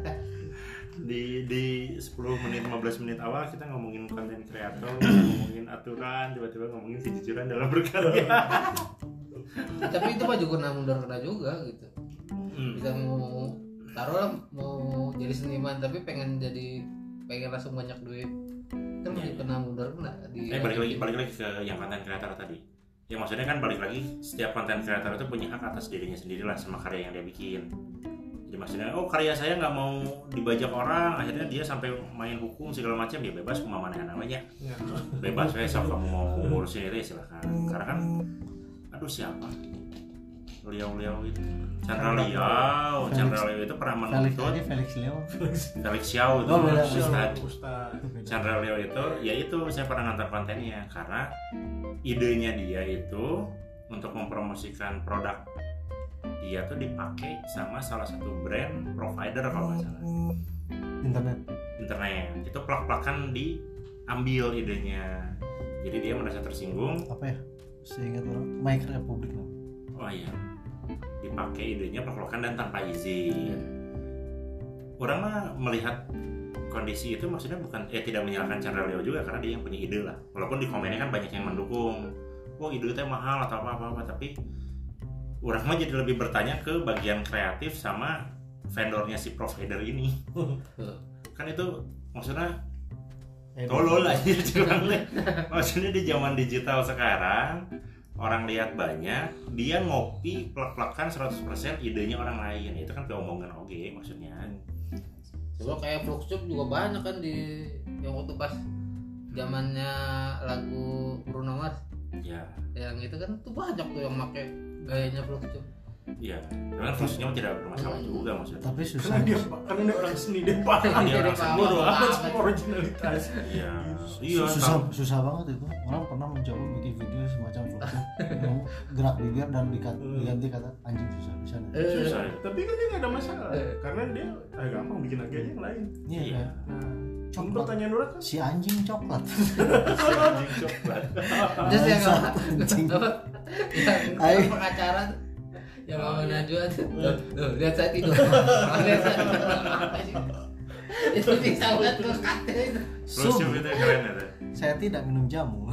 Di 10 menit 15 menit awal kita ngomongin konten kreator, ngomongin aturan, tiba-tiba ngomongin kejujuran dalam berkarya. Tapi itu maju kena mundur kena juga gitu. Bisa mau taruhlah mau jadi seniman tapi pengen langsung banyak duit kan maju kena mundur kena balik lagi ke yang konten kreator tadi. Ya maksudnya kan balik lagi setiap konten kreator itu punya hak atas dirinya sendiri lah sama karya yang dia bikin. Jadi maksudnya karya saya nggak mau dibajak orang, akhirnya dia sampai main hukum segala macam, ya bebas kumamana namanya. Ya. Bebas saya kamu mau ngurusin itu ya silakan. Karena kan aduh siapa? Liao itu. Chandra Liao itu pernah menuntut Felix Xiao itu Ustaz. Chandra Liao itu ya itu saya pernah nonton kontennya karena idenya dia itu untuk mempromosikan produk dia tuh dipakai sama salah satu brand provider kalau nggak salah internet itu plak-plakan diambil idenya, jadi dia merasa tersinggung. Apa ya seingat orang Mike Republic lah. Oh iya, dipakai idenya plak-plakan dan tanpa izin. Orang mah melihat kondisi itu maksudnya bukan tidak menyalahkan Chandra Liao juga karena dia yang punya ide lah, walaupun di komennya kan banyak yang mendukung, ide itu mahal atau apa, tapi orang mah jadi lebih bertanya ke bagian kreatif sama vendornya si provider ini. Kan itu maksudnya tolol lah maksudnya di zaman digital sekarang orang lihat banyak, dia ngopi plak-plakan 100% idenya orang lain, itu kan keomongan maksudnya. Coba kayak Fluxtube juga banyak kan di yang waktu pas zamannya lagu Bruno Mars. Ya. Yang itu kan tuh banyak tuh yang pakai gayanya Fluxtube. Iya, karena Fluxtube tidak bermasalah juga maksudnya. Tapi susah. Karena dia orang seni dia paham. Dia orang seni sama originalitas. Iya. Susah banget itu. Orang pernah mencoba bikin video semacam Fluxtube yang gerak bibir dan diganti kata anjing susah. Susah. Tapi kan dia nggak ada masalah karena dia gampang bikin lagi aja yang lain. Iya. Coklat. Pertanyaan Nura kan? Si anjing coklat. Terus yang pengacara tuh yang mau Najwa tuh. Lihat saya tidur. Itu bisa lihat ke kate itu. Fluxtube itu keren ya. Saya tidak minum jamu.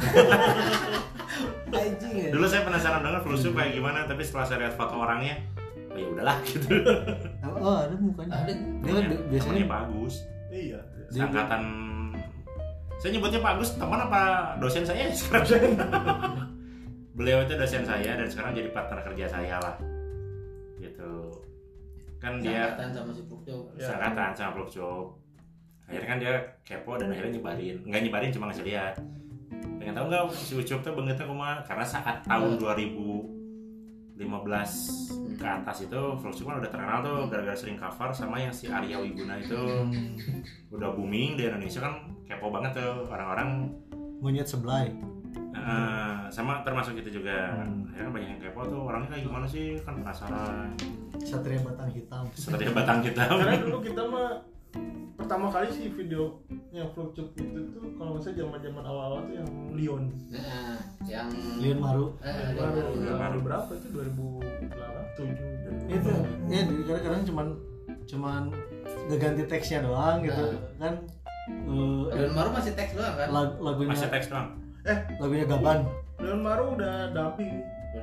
Anjing. Dulu saya penasaran dengan Fluxtube kayak gimana, tapi setelah saya lihat foto orangnya, ya udahlah gitu. Oh, ada mukanya. Dia biasanya bagus. Iya. Seangkatan saya nyebutnya Pak Agus teman apa dosen saya sekarang. Beliau itu dosen saya dan sekarang jadi partner kerja saya lah gitu kan. Dia seangkatan sama Fluxtube. Akhirnya kan dia kepo dan akhirnya nyebarin cuma ngasih lihat pengen tahu nggak si Ucup tuh bengetnya kumaha karena saat tahun 2015 ke atas itu Vlogcuk kan udah terkenal tuh gara-gara sering cover sama yang si Arya Wiguna itu udah booming di Indonesia kan kepo banget tuh orang-orang monyet seblay. Sama termasuk itu juga ya kan banyak yang kepo tuh orangnya kayak gimana sih kan penasaran. Satria Batang Hitam. Satria Batang Hitam. Karena dulu kita mah pertama kali sih video yang Vlogcuk itu tuh kalau nggak salah zaman awal-awal tuh yang Leon. Yang Leon Maru. Baru berapa itu 2007. Itu ya kadang-kadang cuman ganti teksnya doang gitu kan. Leon Maru masih teks doang kan? Lagunya masih teks doang. Lagunya Gaban. Leon Maru udah dubbing.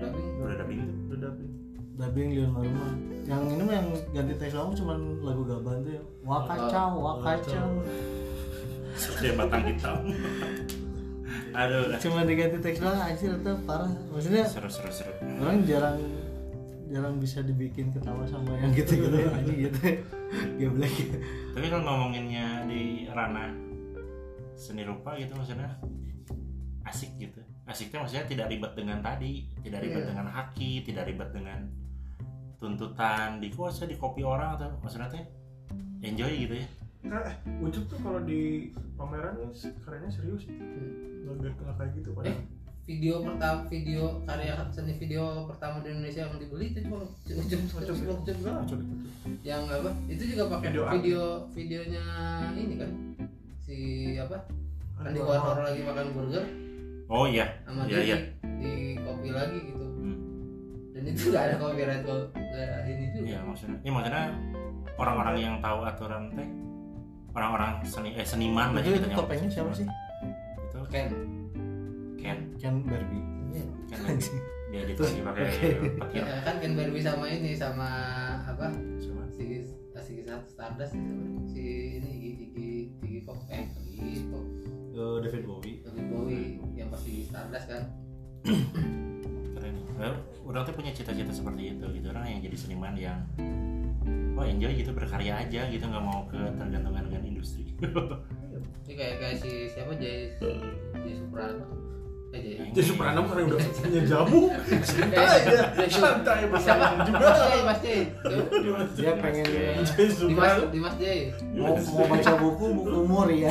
Dubbing Leon Maru mah. Yang ini mah yang ganti teks doang cuman lagu Gaban tuh ya. Wakacau. Satria Batang Hitam. Aduh. Cuma diganti teks doang anjir itu parah. Maksudnya seru. Orang jarang bisa dibikin ketawa sama yang gitu-gitu anjing gitu. Geblek. Tapi kalau ngomonginnya di ranah seni rupa gitu maksudnya asik gitu. Asiknya maksudnya tidak ribet dengan tadi, tidak ribet dengan haki, tidak ribet dengan tuntutan di kuasa di copy orang atau maksudnya teh enjoy gitu ya. Nah, Ucup tuh kalau di pameran karyanya serius itu. Nggak kayak gitu padahal. Video karya seni video pertama di Indonesia yang dibeli itu cuma Vlogcuk doang. Yang apa? Itu juga pakai videonya ini kan. Si apa? Andy Warhol lagi makan burger. Oh iya. Sama dia di copy lagi gitu. Dan itu gak ada copyright kalau ini juga. Iya maksudnya orang-orang yang tahu aturan teh orang-orang seniman lah itu gitu. topengnya siapa sih? Itu Ken Barbie. Kan dia editasi pakai petir. Ya, kan Ken Barbie sama ini sama apa? Coba. Si Stardust itu si ini Iggy Pop. David Bowie yang pasti Stardust kan. Keren. Orang tuh punya cita-cita seperti itu gitu, orang yang jadi seniman yang enjoy gitu, berkarya aja gitu, nggak mau ketergantungan dengan industri. Ini kayak si siapa Jay Suprano. Jay Suprano karena udah punya jamu. Santai bersama juga. Mas Jay. Dia pengen Dimas Jay. Mau baca buku umur ya.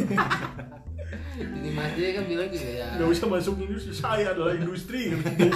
Ini Mas Jay kan bilang juga ya. Gak usah masuk industri, saya adalah industri.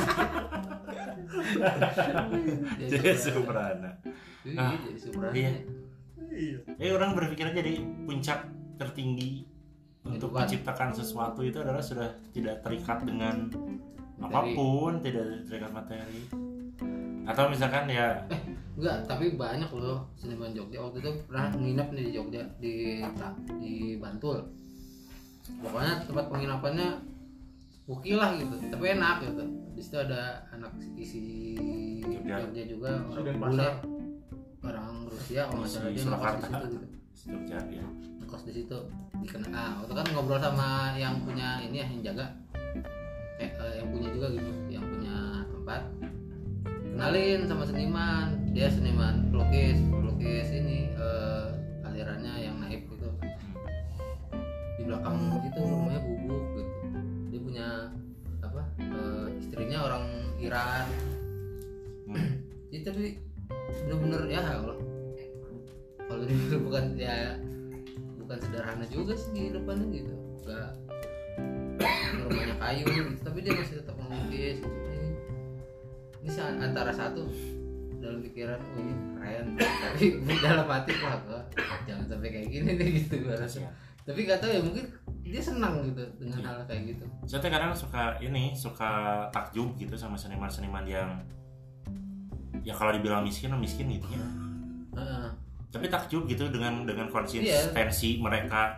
Jay Suprana. Jay Suprana. Iya. Orang berpikir aja di puncak tertinggi untuk menciptakan sesuatu itu adalah sudah tidak terikat dengan materi. Apapun, tidak terikat materi. Atau misalkan ya enggak, tapi banyak loh seniman Jogja waktu itu pernah nginep nih di Jogja di Bantul. Pokoknya tempat penginapannya oke lah gitu, tapi enak gitu. Di situ ada anak isi Jogja juga, orang bule, orang Rusia kalau nggak salah, dia ngekos di situ gitu. Jogja ya. Ngekos di situ dikenal. Waktu kan ngobrol sama yang punya ini ya, yang jaga, yang punya juga gitu, yang punya tempat. Kenalin sama seniman, dia seniman pelukis ini alirannya yang naik gitu. Di belakang itu rumahnya gubuk gitu. Dia punya apa? Istrinya orang Iran. Jadi tapi bener-bener ya kalau dibilang bukan sederhana juga sih kehidupannya gitu. Enggak rumahnya kayu gitu, tapi dia masih tetap melukis gitu. Ini antara satu dalam pikiran ini keren, tapi dalam hati jangan sampai kayak gini nih gitu gue rasa. Tapi nggak tahu ya, mungkin dia senang gitu dengan hal kayak gitu. Saya kadang suka takjub gitu sama seniman-seniman yang ya kalau dibilang miskin gitu ya. Tapi takjub gitu dengan konsistensi mereka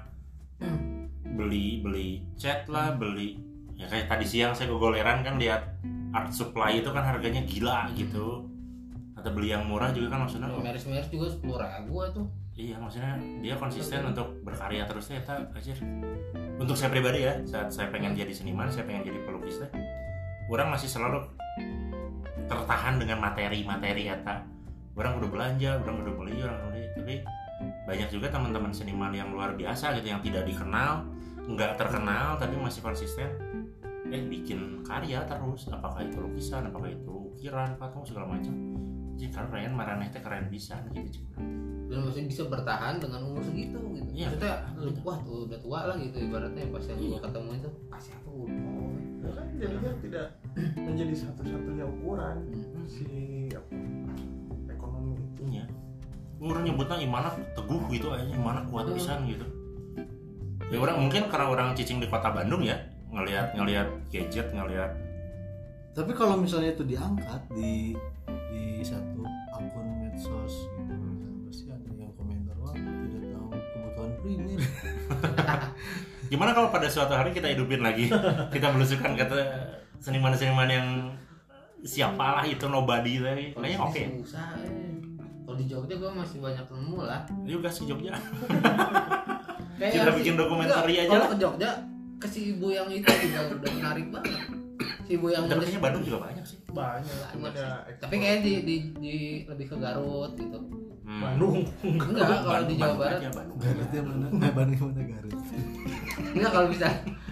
beli cat lah, beli ya kayak tadi siang saya gogoleran kan lihat art supply itu kan harganya gila gitu. Atau beli yang murah juga kan maksudnya. Meris juga 10.000 tuh. Iya maksudnya dia konsisten untuk berkarya terus ya anjir. Untuk saya pribadi ya, saat saya pengen jadi seniman, saya pengen jadi pelukis teh, orang masih selalu tertahan dengan materi eta. Orang udah belanja, orang udah beli, tapi banyak juga teman-teman seniman yang luar biasa gitu yang tidak dikenal, nggak terkenal tapi masih konsisten bikin karya terus, apakah itu lukisan, apakah itu ukiran, patung segala macam. Jadi keren, maraneh teh keren bisa gitu juga. Dan masih bisa bertahan dengan umur segitu gitu. Iya. Maksudnya wah tuh udah tua lah gitu ibaratnya pas yang gua ketemu itu pasti aku ya kan jadinya tidak menjadi satu-satunya ukuran si ekonomi itu. Iya. Orang nyebutnya imana teguh gitu aja, imana kuat pisan gitu. Ya orang mungkin karena orang cicing di kota Bandung ya, ngelihat gadget, ngelihat. Tapi kalau misalnya itu diangkat di satu akun medsos gitu, pasti ada yang komentar, wah tidak tahu kebutuhan primer. Gimana kalau pada suatu hari kita hidupin lagi, kita belusukan kata seniman-seniman yang siapalah itu nobody tadi, kayaknya oke. Kalau di Jogja gue masih banyak nemu lah. Yuk gas ke Jogja. Kita bikin dokumenter aja kalau lah. ke Jogja ke si ibu yang itu juga udah menarik banget. Si ibu yang tapi kayaknya Bandung juga banyak sih. Banyak tapi kayak di lebih ke Garut gitu. Bandung Enggak, kalau di Jawa Barat aja, Bandung. Garut yang mana? Bandung yang mana Garut? enggak kalau bisa.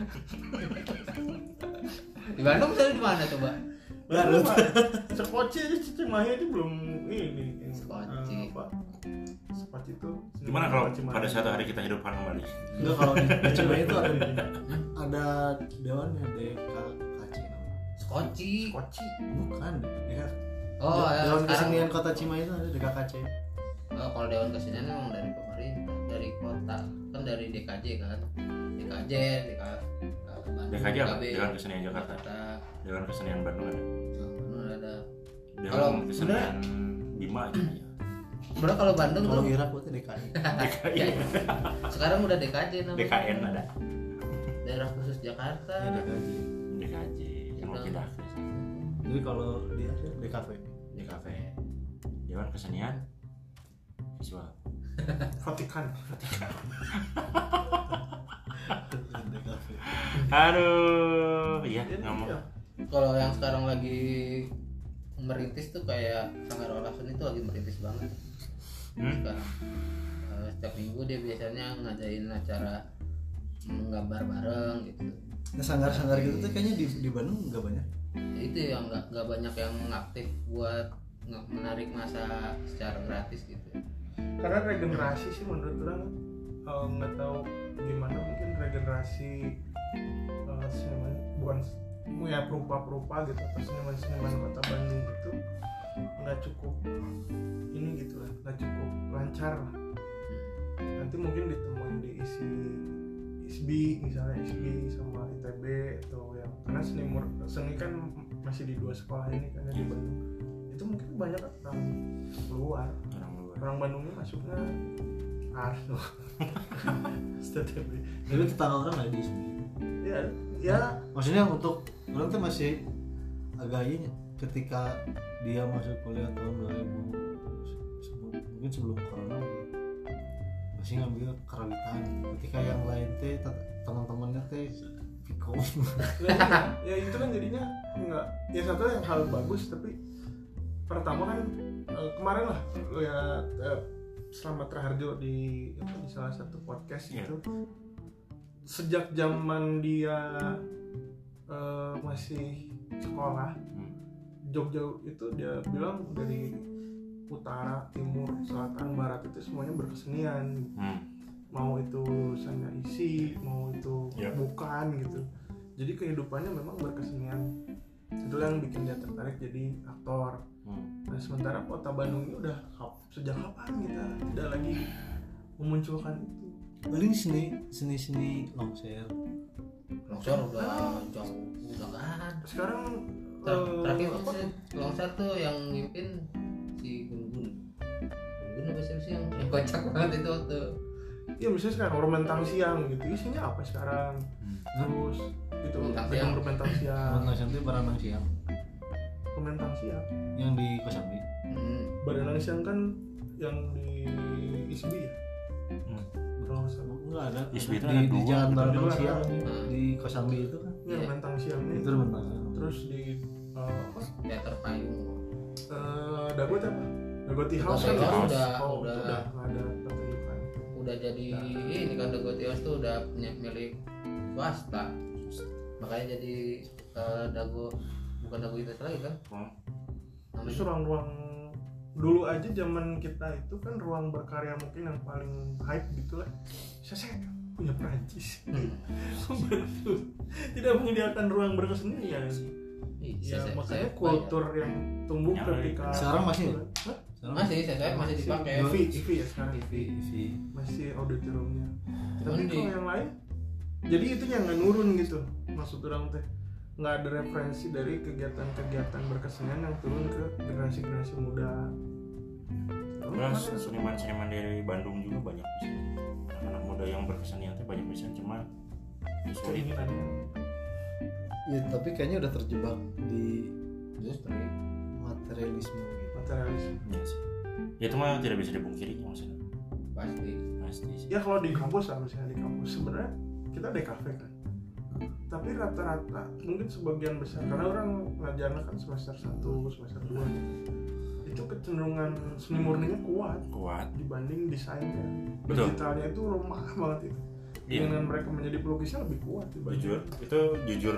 Di Bandung misalnya di mana coba? Garut. Sekoci aja Cimahi aja belum ini. Sekoci. Sekoci itu. Gimana kalau pada suatu hari kita hidupkan kembali? Enggak, kalau di Cimahi itu ada dewannya DKKC namanya. Skoci. Bukan, ya. Oh, ya, Dewan sekarang Kesenian Kota Cimahi itu ada DKKC. oh, kalau Dewan Kesenian memang dari pemerintah, dari kota, kan dari DKJ kan. DKJ, Bandung, DKJ apa? DKB, Dewan Kesenian Jakarta. Dewan Kesenian Bandung ada. Bandung ada. Dewan Kesenian Bima aja. Sebenarnya kalau Bandung Kalau tuh Irak berarti DKI. DKI. sekarang udah DKJ namanya. DKN ada. Daerah khusus Jakarta. Ya DKJ. DKJ yang mau pindah ke sana. Jadi kalau dia DKV. DKV. Dewan Kesenian Visual. Vatikan. DKV. Aduh, iya ngomong. Kalau yang sekarang lagi merintis tuh kayak Sanggar Olasun itu lagi merintis banget. Sekarang setiap minggu dia biasanya ngadain acara menggambar bareng gitu. Nah, sanggar-sanggar gitu tuh kayaknya di Bandung nggak banyak. Itu yang nggak banyak yang aktif buat menarik masa secara gratis gitu. Karena regenerasi sih menurut orang nggak tahu gimana, mungkin regenerasi seniman bukan ya perupa gitu atau seniman kota Bandung itu nggak cukup ini gitu lah, nggak cukup lancar lah. Nanti mungkin ditemuin di ISBI misalnya, ISBI sama ITB atau yang karena seni kan masih di dua sekolah ini kan di Bandung. Itu mungkin banyak orang luar. Orang Bandungnya masuknya Arno. Jadi tetangga orang nggak di ISBI. Ya. Maksudnya untuk orang tuh masih agak ini ketika dia masuk kuliah tahun 2000 mungkin sebelum corona masih ngambil karawitan. Ketika yang lain teh teman-temannya teh Vkom. Ya itu kan jadinya enggak. Ya satu yang hal bagus, tapi pertama kan kemarin lah ya Slamet Raharjo di salah satu podcast itu sejak zaman dia masih sekolah Jogja itu dia bilang dari utara, timur, selatan, barat itu semuanya berkesenian. Mau itu lulusannya isi, mau itu bukan gitu. Jadi kehidupannya memang berkesenian. Itu yang bikin dia tertarik jadi aktor. Nah sementara kota Bandung ini udah sejak kapan kita tidak lagi memunculkan itu. Paling seni longser udah jauh udah nggak ada. Sekarang terakhir longser tuh yang mimpin si Gun apa sih yang kocak banget itu waktu. Ya misalnya sekarang Romentang Siang gitu, isinya apa sekarang? Terus itu Romentang Siang. Romentang itu Baranang Siang. Romentang Siang Yang di Kosambi. Baranang Siang kan yang di ISBI ya? Kalau nggak salah. Enggak ada. ISBI itu di Jalan Baranang dua. Siang di Kosambi itu kan. Ini Romentang Siang ini. Itu Romentang Siang. Terus di apa? Teater Payung. Dagot apa? Dagoti House kan Dagoti itu House udah nggak ada pertunjukan. Udah jadi ini kan Dagoti House tuh udah milik swasta. Makanya jadi dago, bukan dago itu lagi kan? Terus ruang-ruang dulu aja zaman kita itu kan ruang berkarya mungkin yang paling hype gitu lah. Saya punya Perancis. Tidak menyediakan ruang berkesenian. Ya makanya kultur yang tumbuh ketika sekarang masih saya masih dipakai EV ya sekarang masih auditoriumnya. Tapi kalau yang lain jadi itu yang nggak nurun gitu maksud orang teh, nggak ada referensi dari kegiatan-kegiatan berkesenian yang turun ke generasi muda. Terus seniman-seniman dari Bandung juga banyak bisa, anak muda yang berkesenian teh banyak bisa, cuma keinginannya. Ya tapi kayaknya udah terjebak di materialisme gitu. Ya sih. Ya itu mah tidak bisa dipungkiri maksudnya. Pasti sih. Ya kalau di kampus lah, misalnya di kampus sebenarnya kita DKV kan. Tapi rata-rata mungkin sebagian besar karena orang ngajarnya kan semester 1, semester 2 gitu. Itu kecenderungan seni murninya kuat dibanding desainnya. Betul. Digitalnya itu lemah banget itu. Iya. Dengan mereka menjadi pelukisnya lebih kuat dibanding. Jujur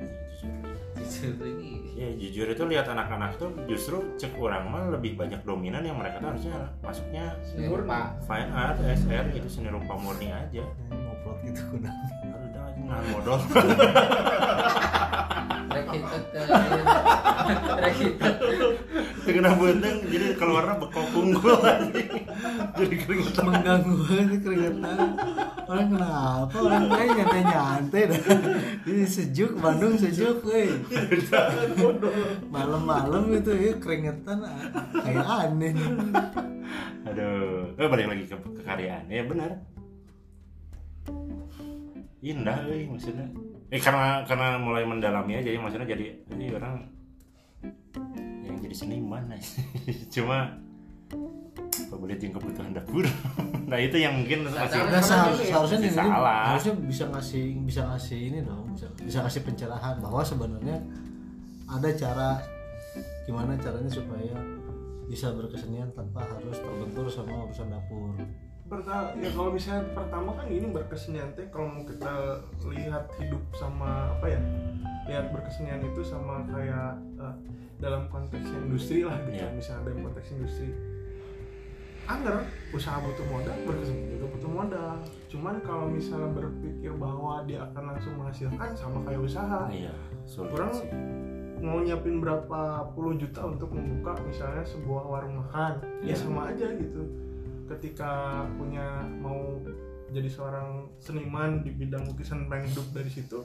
jujur itu lihat anak-anak tuh justru cek orang mah lebih banyak dominan yang mereka tuh harusnya masuknya seni rupa, fine art, SR itu seni rupa murni aja. Ngoplot gitu kuda. Udah aja nggak modal. Kena benteng jadi keluarnya bekokungkul jadi keringetan, mengganggu banget keringetan. Orang kenapa orang kayak nyantai dah. Ini sejuk, Bandung sejuk malam-malam itu ya keringetan kayak aneh. Aduh, balik lagi ke karyaan. Ya benar, indah maksudnya. Karena mulai mendalami aja, maksudnya jadi orang yang jadi seniman cuma boleh tinggal kebutuhan dapur. Nah itu yang mungkin seharusnya salah. Harusnya bisa ngasih ini dong, bisa ngasih pencerahan bahwa sebenarnya ada cara gimana caranya supaya bisa berkesenian tanpa harus terbentur sama urusan dapur. Ya kalau misalnya pertama kan ini berkesenian teh kalau mau kita lihat hidup sama apa ya, lihat berkesenian itu sama kayak dalam konteksnya industri lah gitu. Misalnya dalam konteks industri anggar usaha butuh modal, berkesenian juga butuh modal. Cuman kalau misalnya berpikir bahwa dia akan langsung menghasilkan sama kayak usaha, orang mau nyiapin berapa puluh juta untuk membuka misalnya sebuah warung makan, ya sama aja gitu. Ketika mau jadi seorang seniman di bidang lukisan pengen hidup dari situ,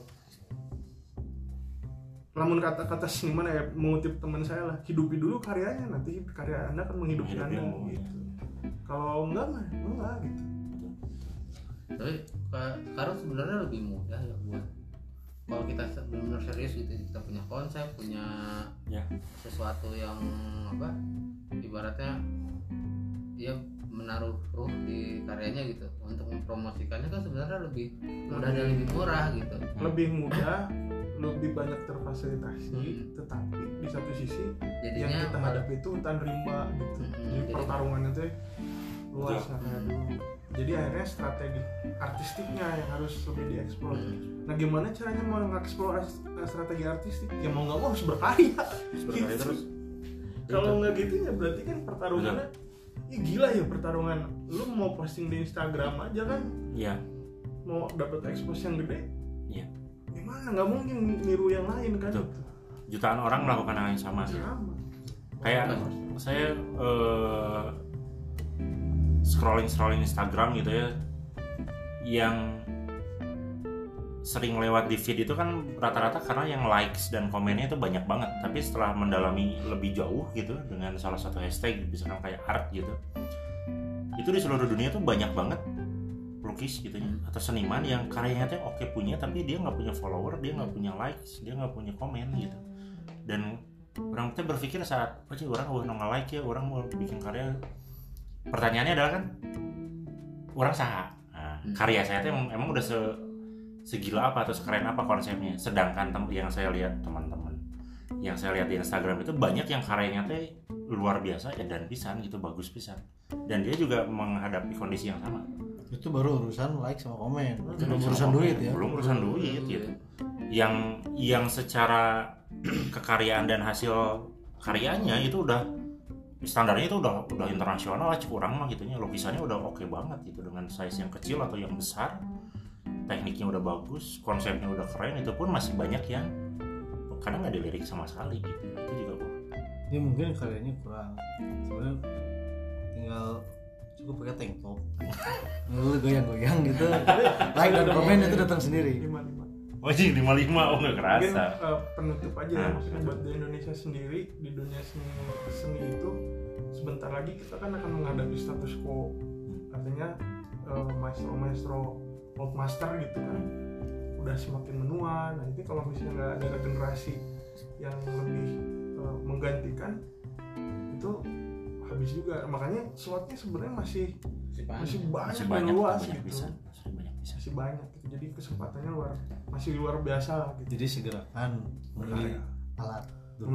namun kata-kata seniman ya mengutip teman saya lah, hidupi dulu karyanya, nanti karya Anda akan menghidupi Anda gitu. Kalau enggak gitu. Tapi sekarang sebenarnya lebih mudah ya buat kalau kita benar-benar serius gitu, kita punya konsep, punya sesuatu yang apa ibaratnya dia menaruh ruh di karyanya gitu, untuk mempromosikannya kan sebenarnya lebih mudah dan lebih murah gitu. Lebih mudah, lebih banyak terfasilitasi, tetapi di satu sisi jadinya yang kita hadapi itu hutan rimba gitu. Jadi pertarungannya tuh luas kayak dulu. Jadi akhirnya strategi artistiknya yang harus lebih dieksplor. Nah gimana caranya mau mengeksplor strategi artistik? Ya mau nggak mau harus berkarya gitu. Terus. Kalau nggak gitu ya berarti kan pertarungannya gila ya pertarungan. Lu mau posting di Instagram aja kan? Iya. Mau dapat expose yang gede? Iya. Gimana? Nggak mungkin niru yang lain kan? Gitu. Jutaan orang melakukan hal yang sama. Kayak saya scrolling Instagram gitu ya, yang sering lewat di feed itu kan rata-rata karena yang likes dan komennya itu banyak banget. Tapi setelah mendalami lebih jauh gitu dengan salah satu hashtag misalkan kayak art gitu, itu di seluruh dunia tuh banyak banget pelukis gitu ya, atau seniman yang karyanya tuh oke punya, tapi dia nggak punya follower, dia nggak punya likes, dia nggak punya komen gitu. Dan orang tuh berpikir saat orang nge-like ya, orang mau bikin karya, pertanyaannya adalah kan orang saha, karya saya tuh emang udah segila apa atau sekeren apa konsepnya. Sedangkan yang saya lihat teman-teman yang saya lihat di Instagram itu banyak yang karyanya tuh luar biasa ya, dan pisan gitu, bagus pisan, dan dia juga menghadapi kondisi yang sama. Itu baru urusan like sama komen, belum urusan duit ya. Belum urusan duit gitu. Yang secara kekaryaan dan hasil karyanya itu udah standarnya itu udah internasional lah, kurang mah gitunya. Lukisannya udah oke banget gitu, dengan size yang kecil atau yang besar, tekniknya udah bagus, konsepnya udah keren. Itu pun masih banyak yang kadang nggak dilirik sama sekali gitu. Itu juga ya mungkin karyanya kurang, sebenarnya tinggal cukup pakai tank top lalu goyang-goyang gitu, like dan komen itu datang sendiri. 55. Oh sih 55, oh nggak kerasa. Mungkin penutup aja ya, maksudnya buat di Indonesia sendiri, di dunia seni itu sebentar lagi kita kan akan menghadapi status quo, artinya maestro old master gitu kan udah semakin menua. Nah ini kalau misalnya nggak ada generasi yang lebih menggantikan, itu habis juga. Makanya slotnya sebenarnya masih banyak luas gitu. Masih banyak gitu. Jadi kesempatannya masih luar biasa lah gitu. Jadi segerakan membeli alat dulu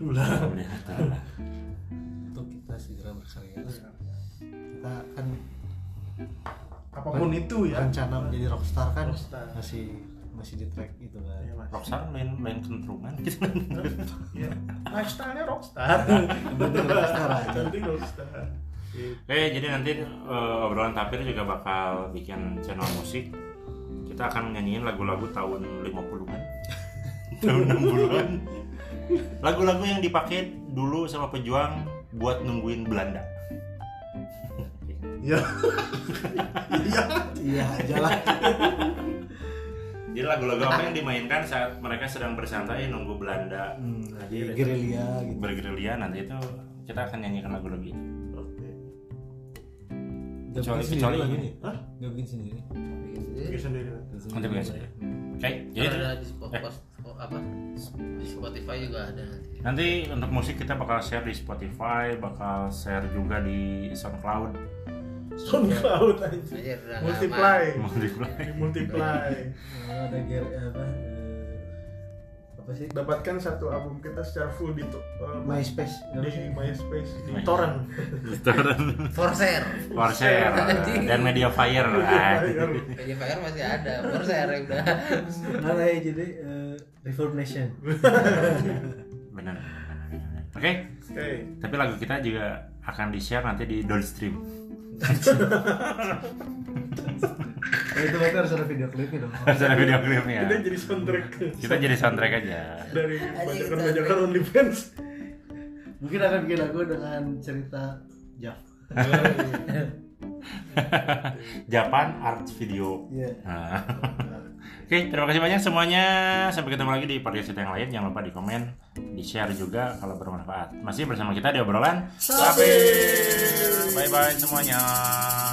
untuk kita segera berkarya. Kita kan apapun itu ya, rencana menjadi rockstar kan masih di track itu kan. Ya, rockstar lain kentrungan gitu. Ya, lifestyle-nya rockstar. Jadi rockstar. Jadi nanti obrolan tapir juga bakal bikin channel musik. Kita akan nyanyiin lagu-lagu tahun 50-an. Tahun 60-an. Lagu-lagu yang dipakai dulu sama pejuang buat nungguin Belanda. Iya. Iya, jalan. Jadi lagu-lagu apa yang dimainkan saat mereka sedang bersantai nunggu Belanda gerilya gitu. Bergerilya, nanti itu kita akan nyanyikan lagu-lagu itu. Kecuali ini. Hah? Gak bikin sendiri. Bikin sendiri. Nanti bikin sendiri. Oke, jadi ada di Spotify juga ada nanti untuk musik kita bakal share di Spotify, bakal share juga di SoundCloud aja. Multiply. Ada apa sih? Dapatkan satu album kita secara full di MySpace di torrent. Forshare dan Mediafire. Mediafire masih ada, Forshare udah. Nah, jadi Reverb Nation. Benar. Oke. Tapi lagu kita juga akan di-share nanti di Downstream. Itu berarti harus ada video klipnya dong. Harus ada video klipnya. Kita jadi soundtrack aja. Dari bajakan OnlyFans. Mungkin akan bikin lagu dengan cerita Jav. Japan Art Video. Yeah. Nah. Oke, terima kasih banyak semuanya. Sampai ketemu lagi di podcast kita yang lain. Jangan lupa di komen, di share juga kalau bermanfaat. Masih bersama kita di obrolan Tapir. Bye bye semuanya.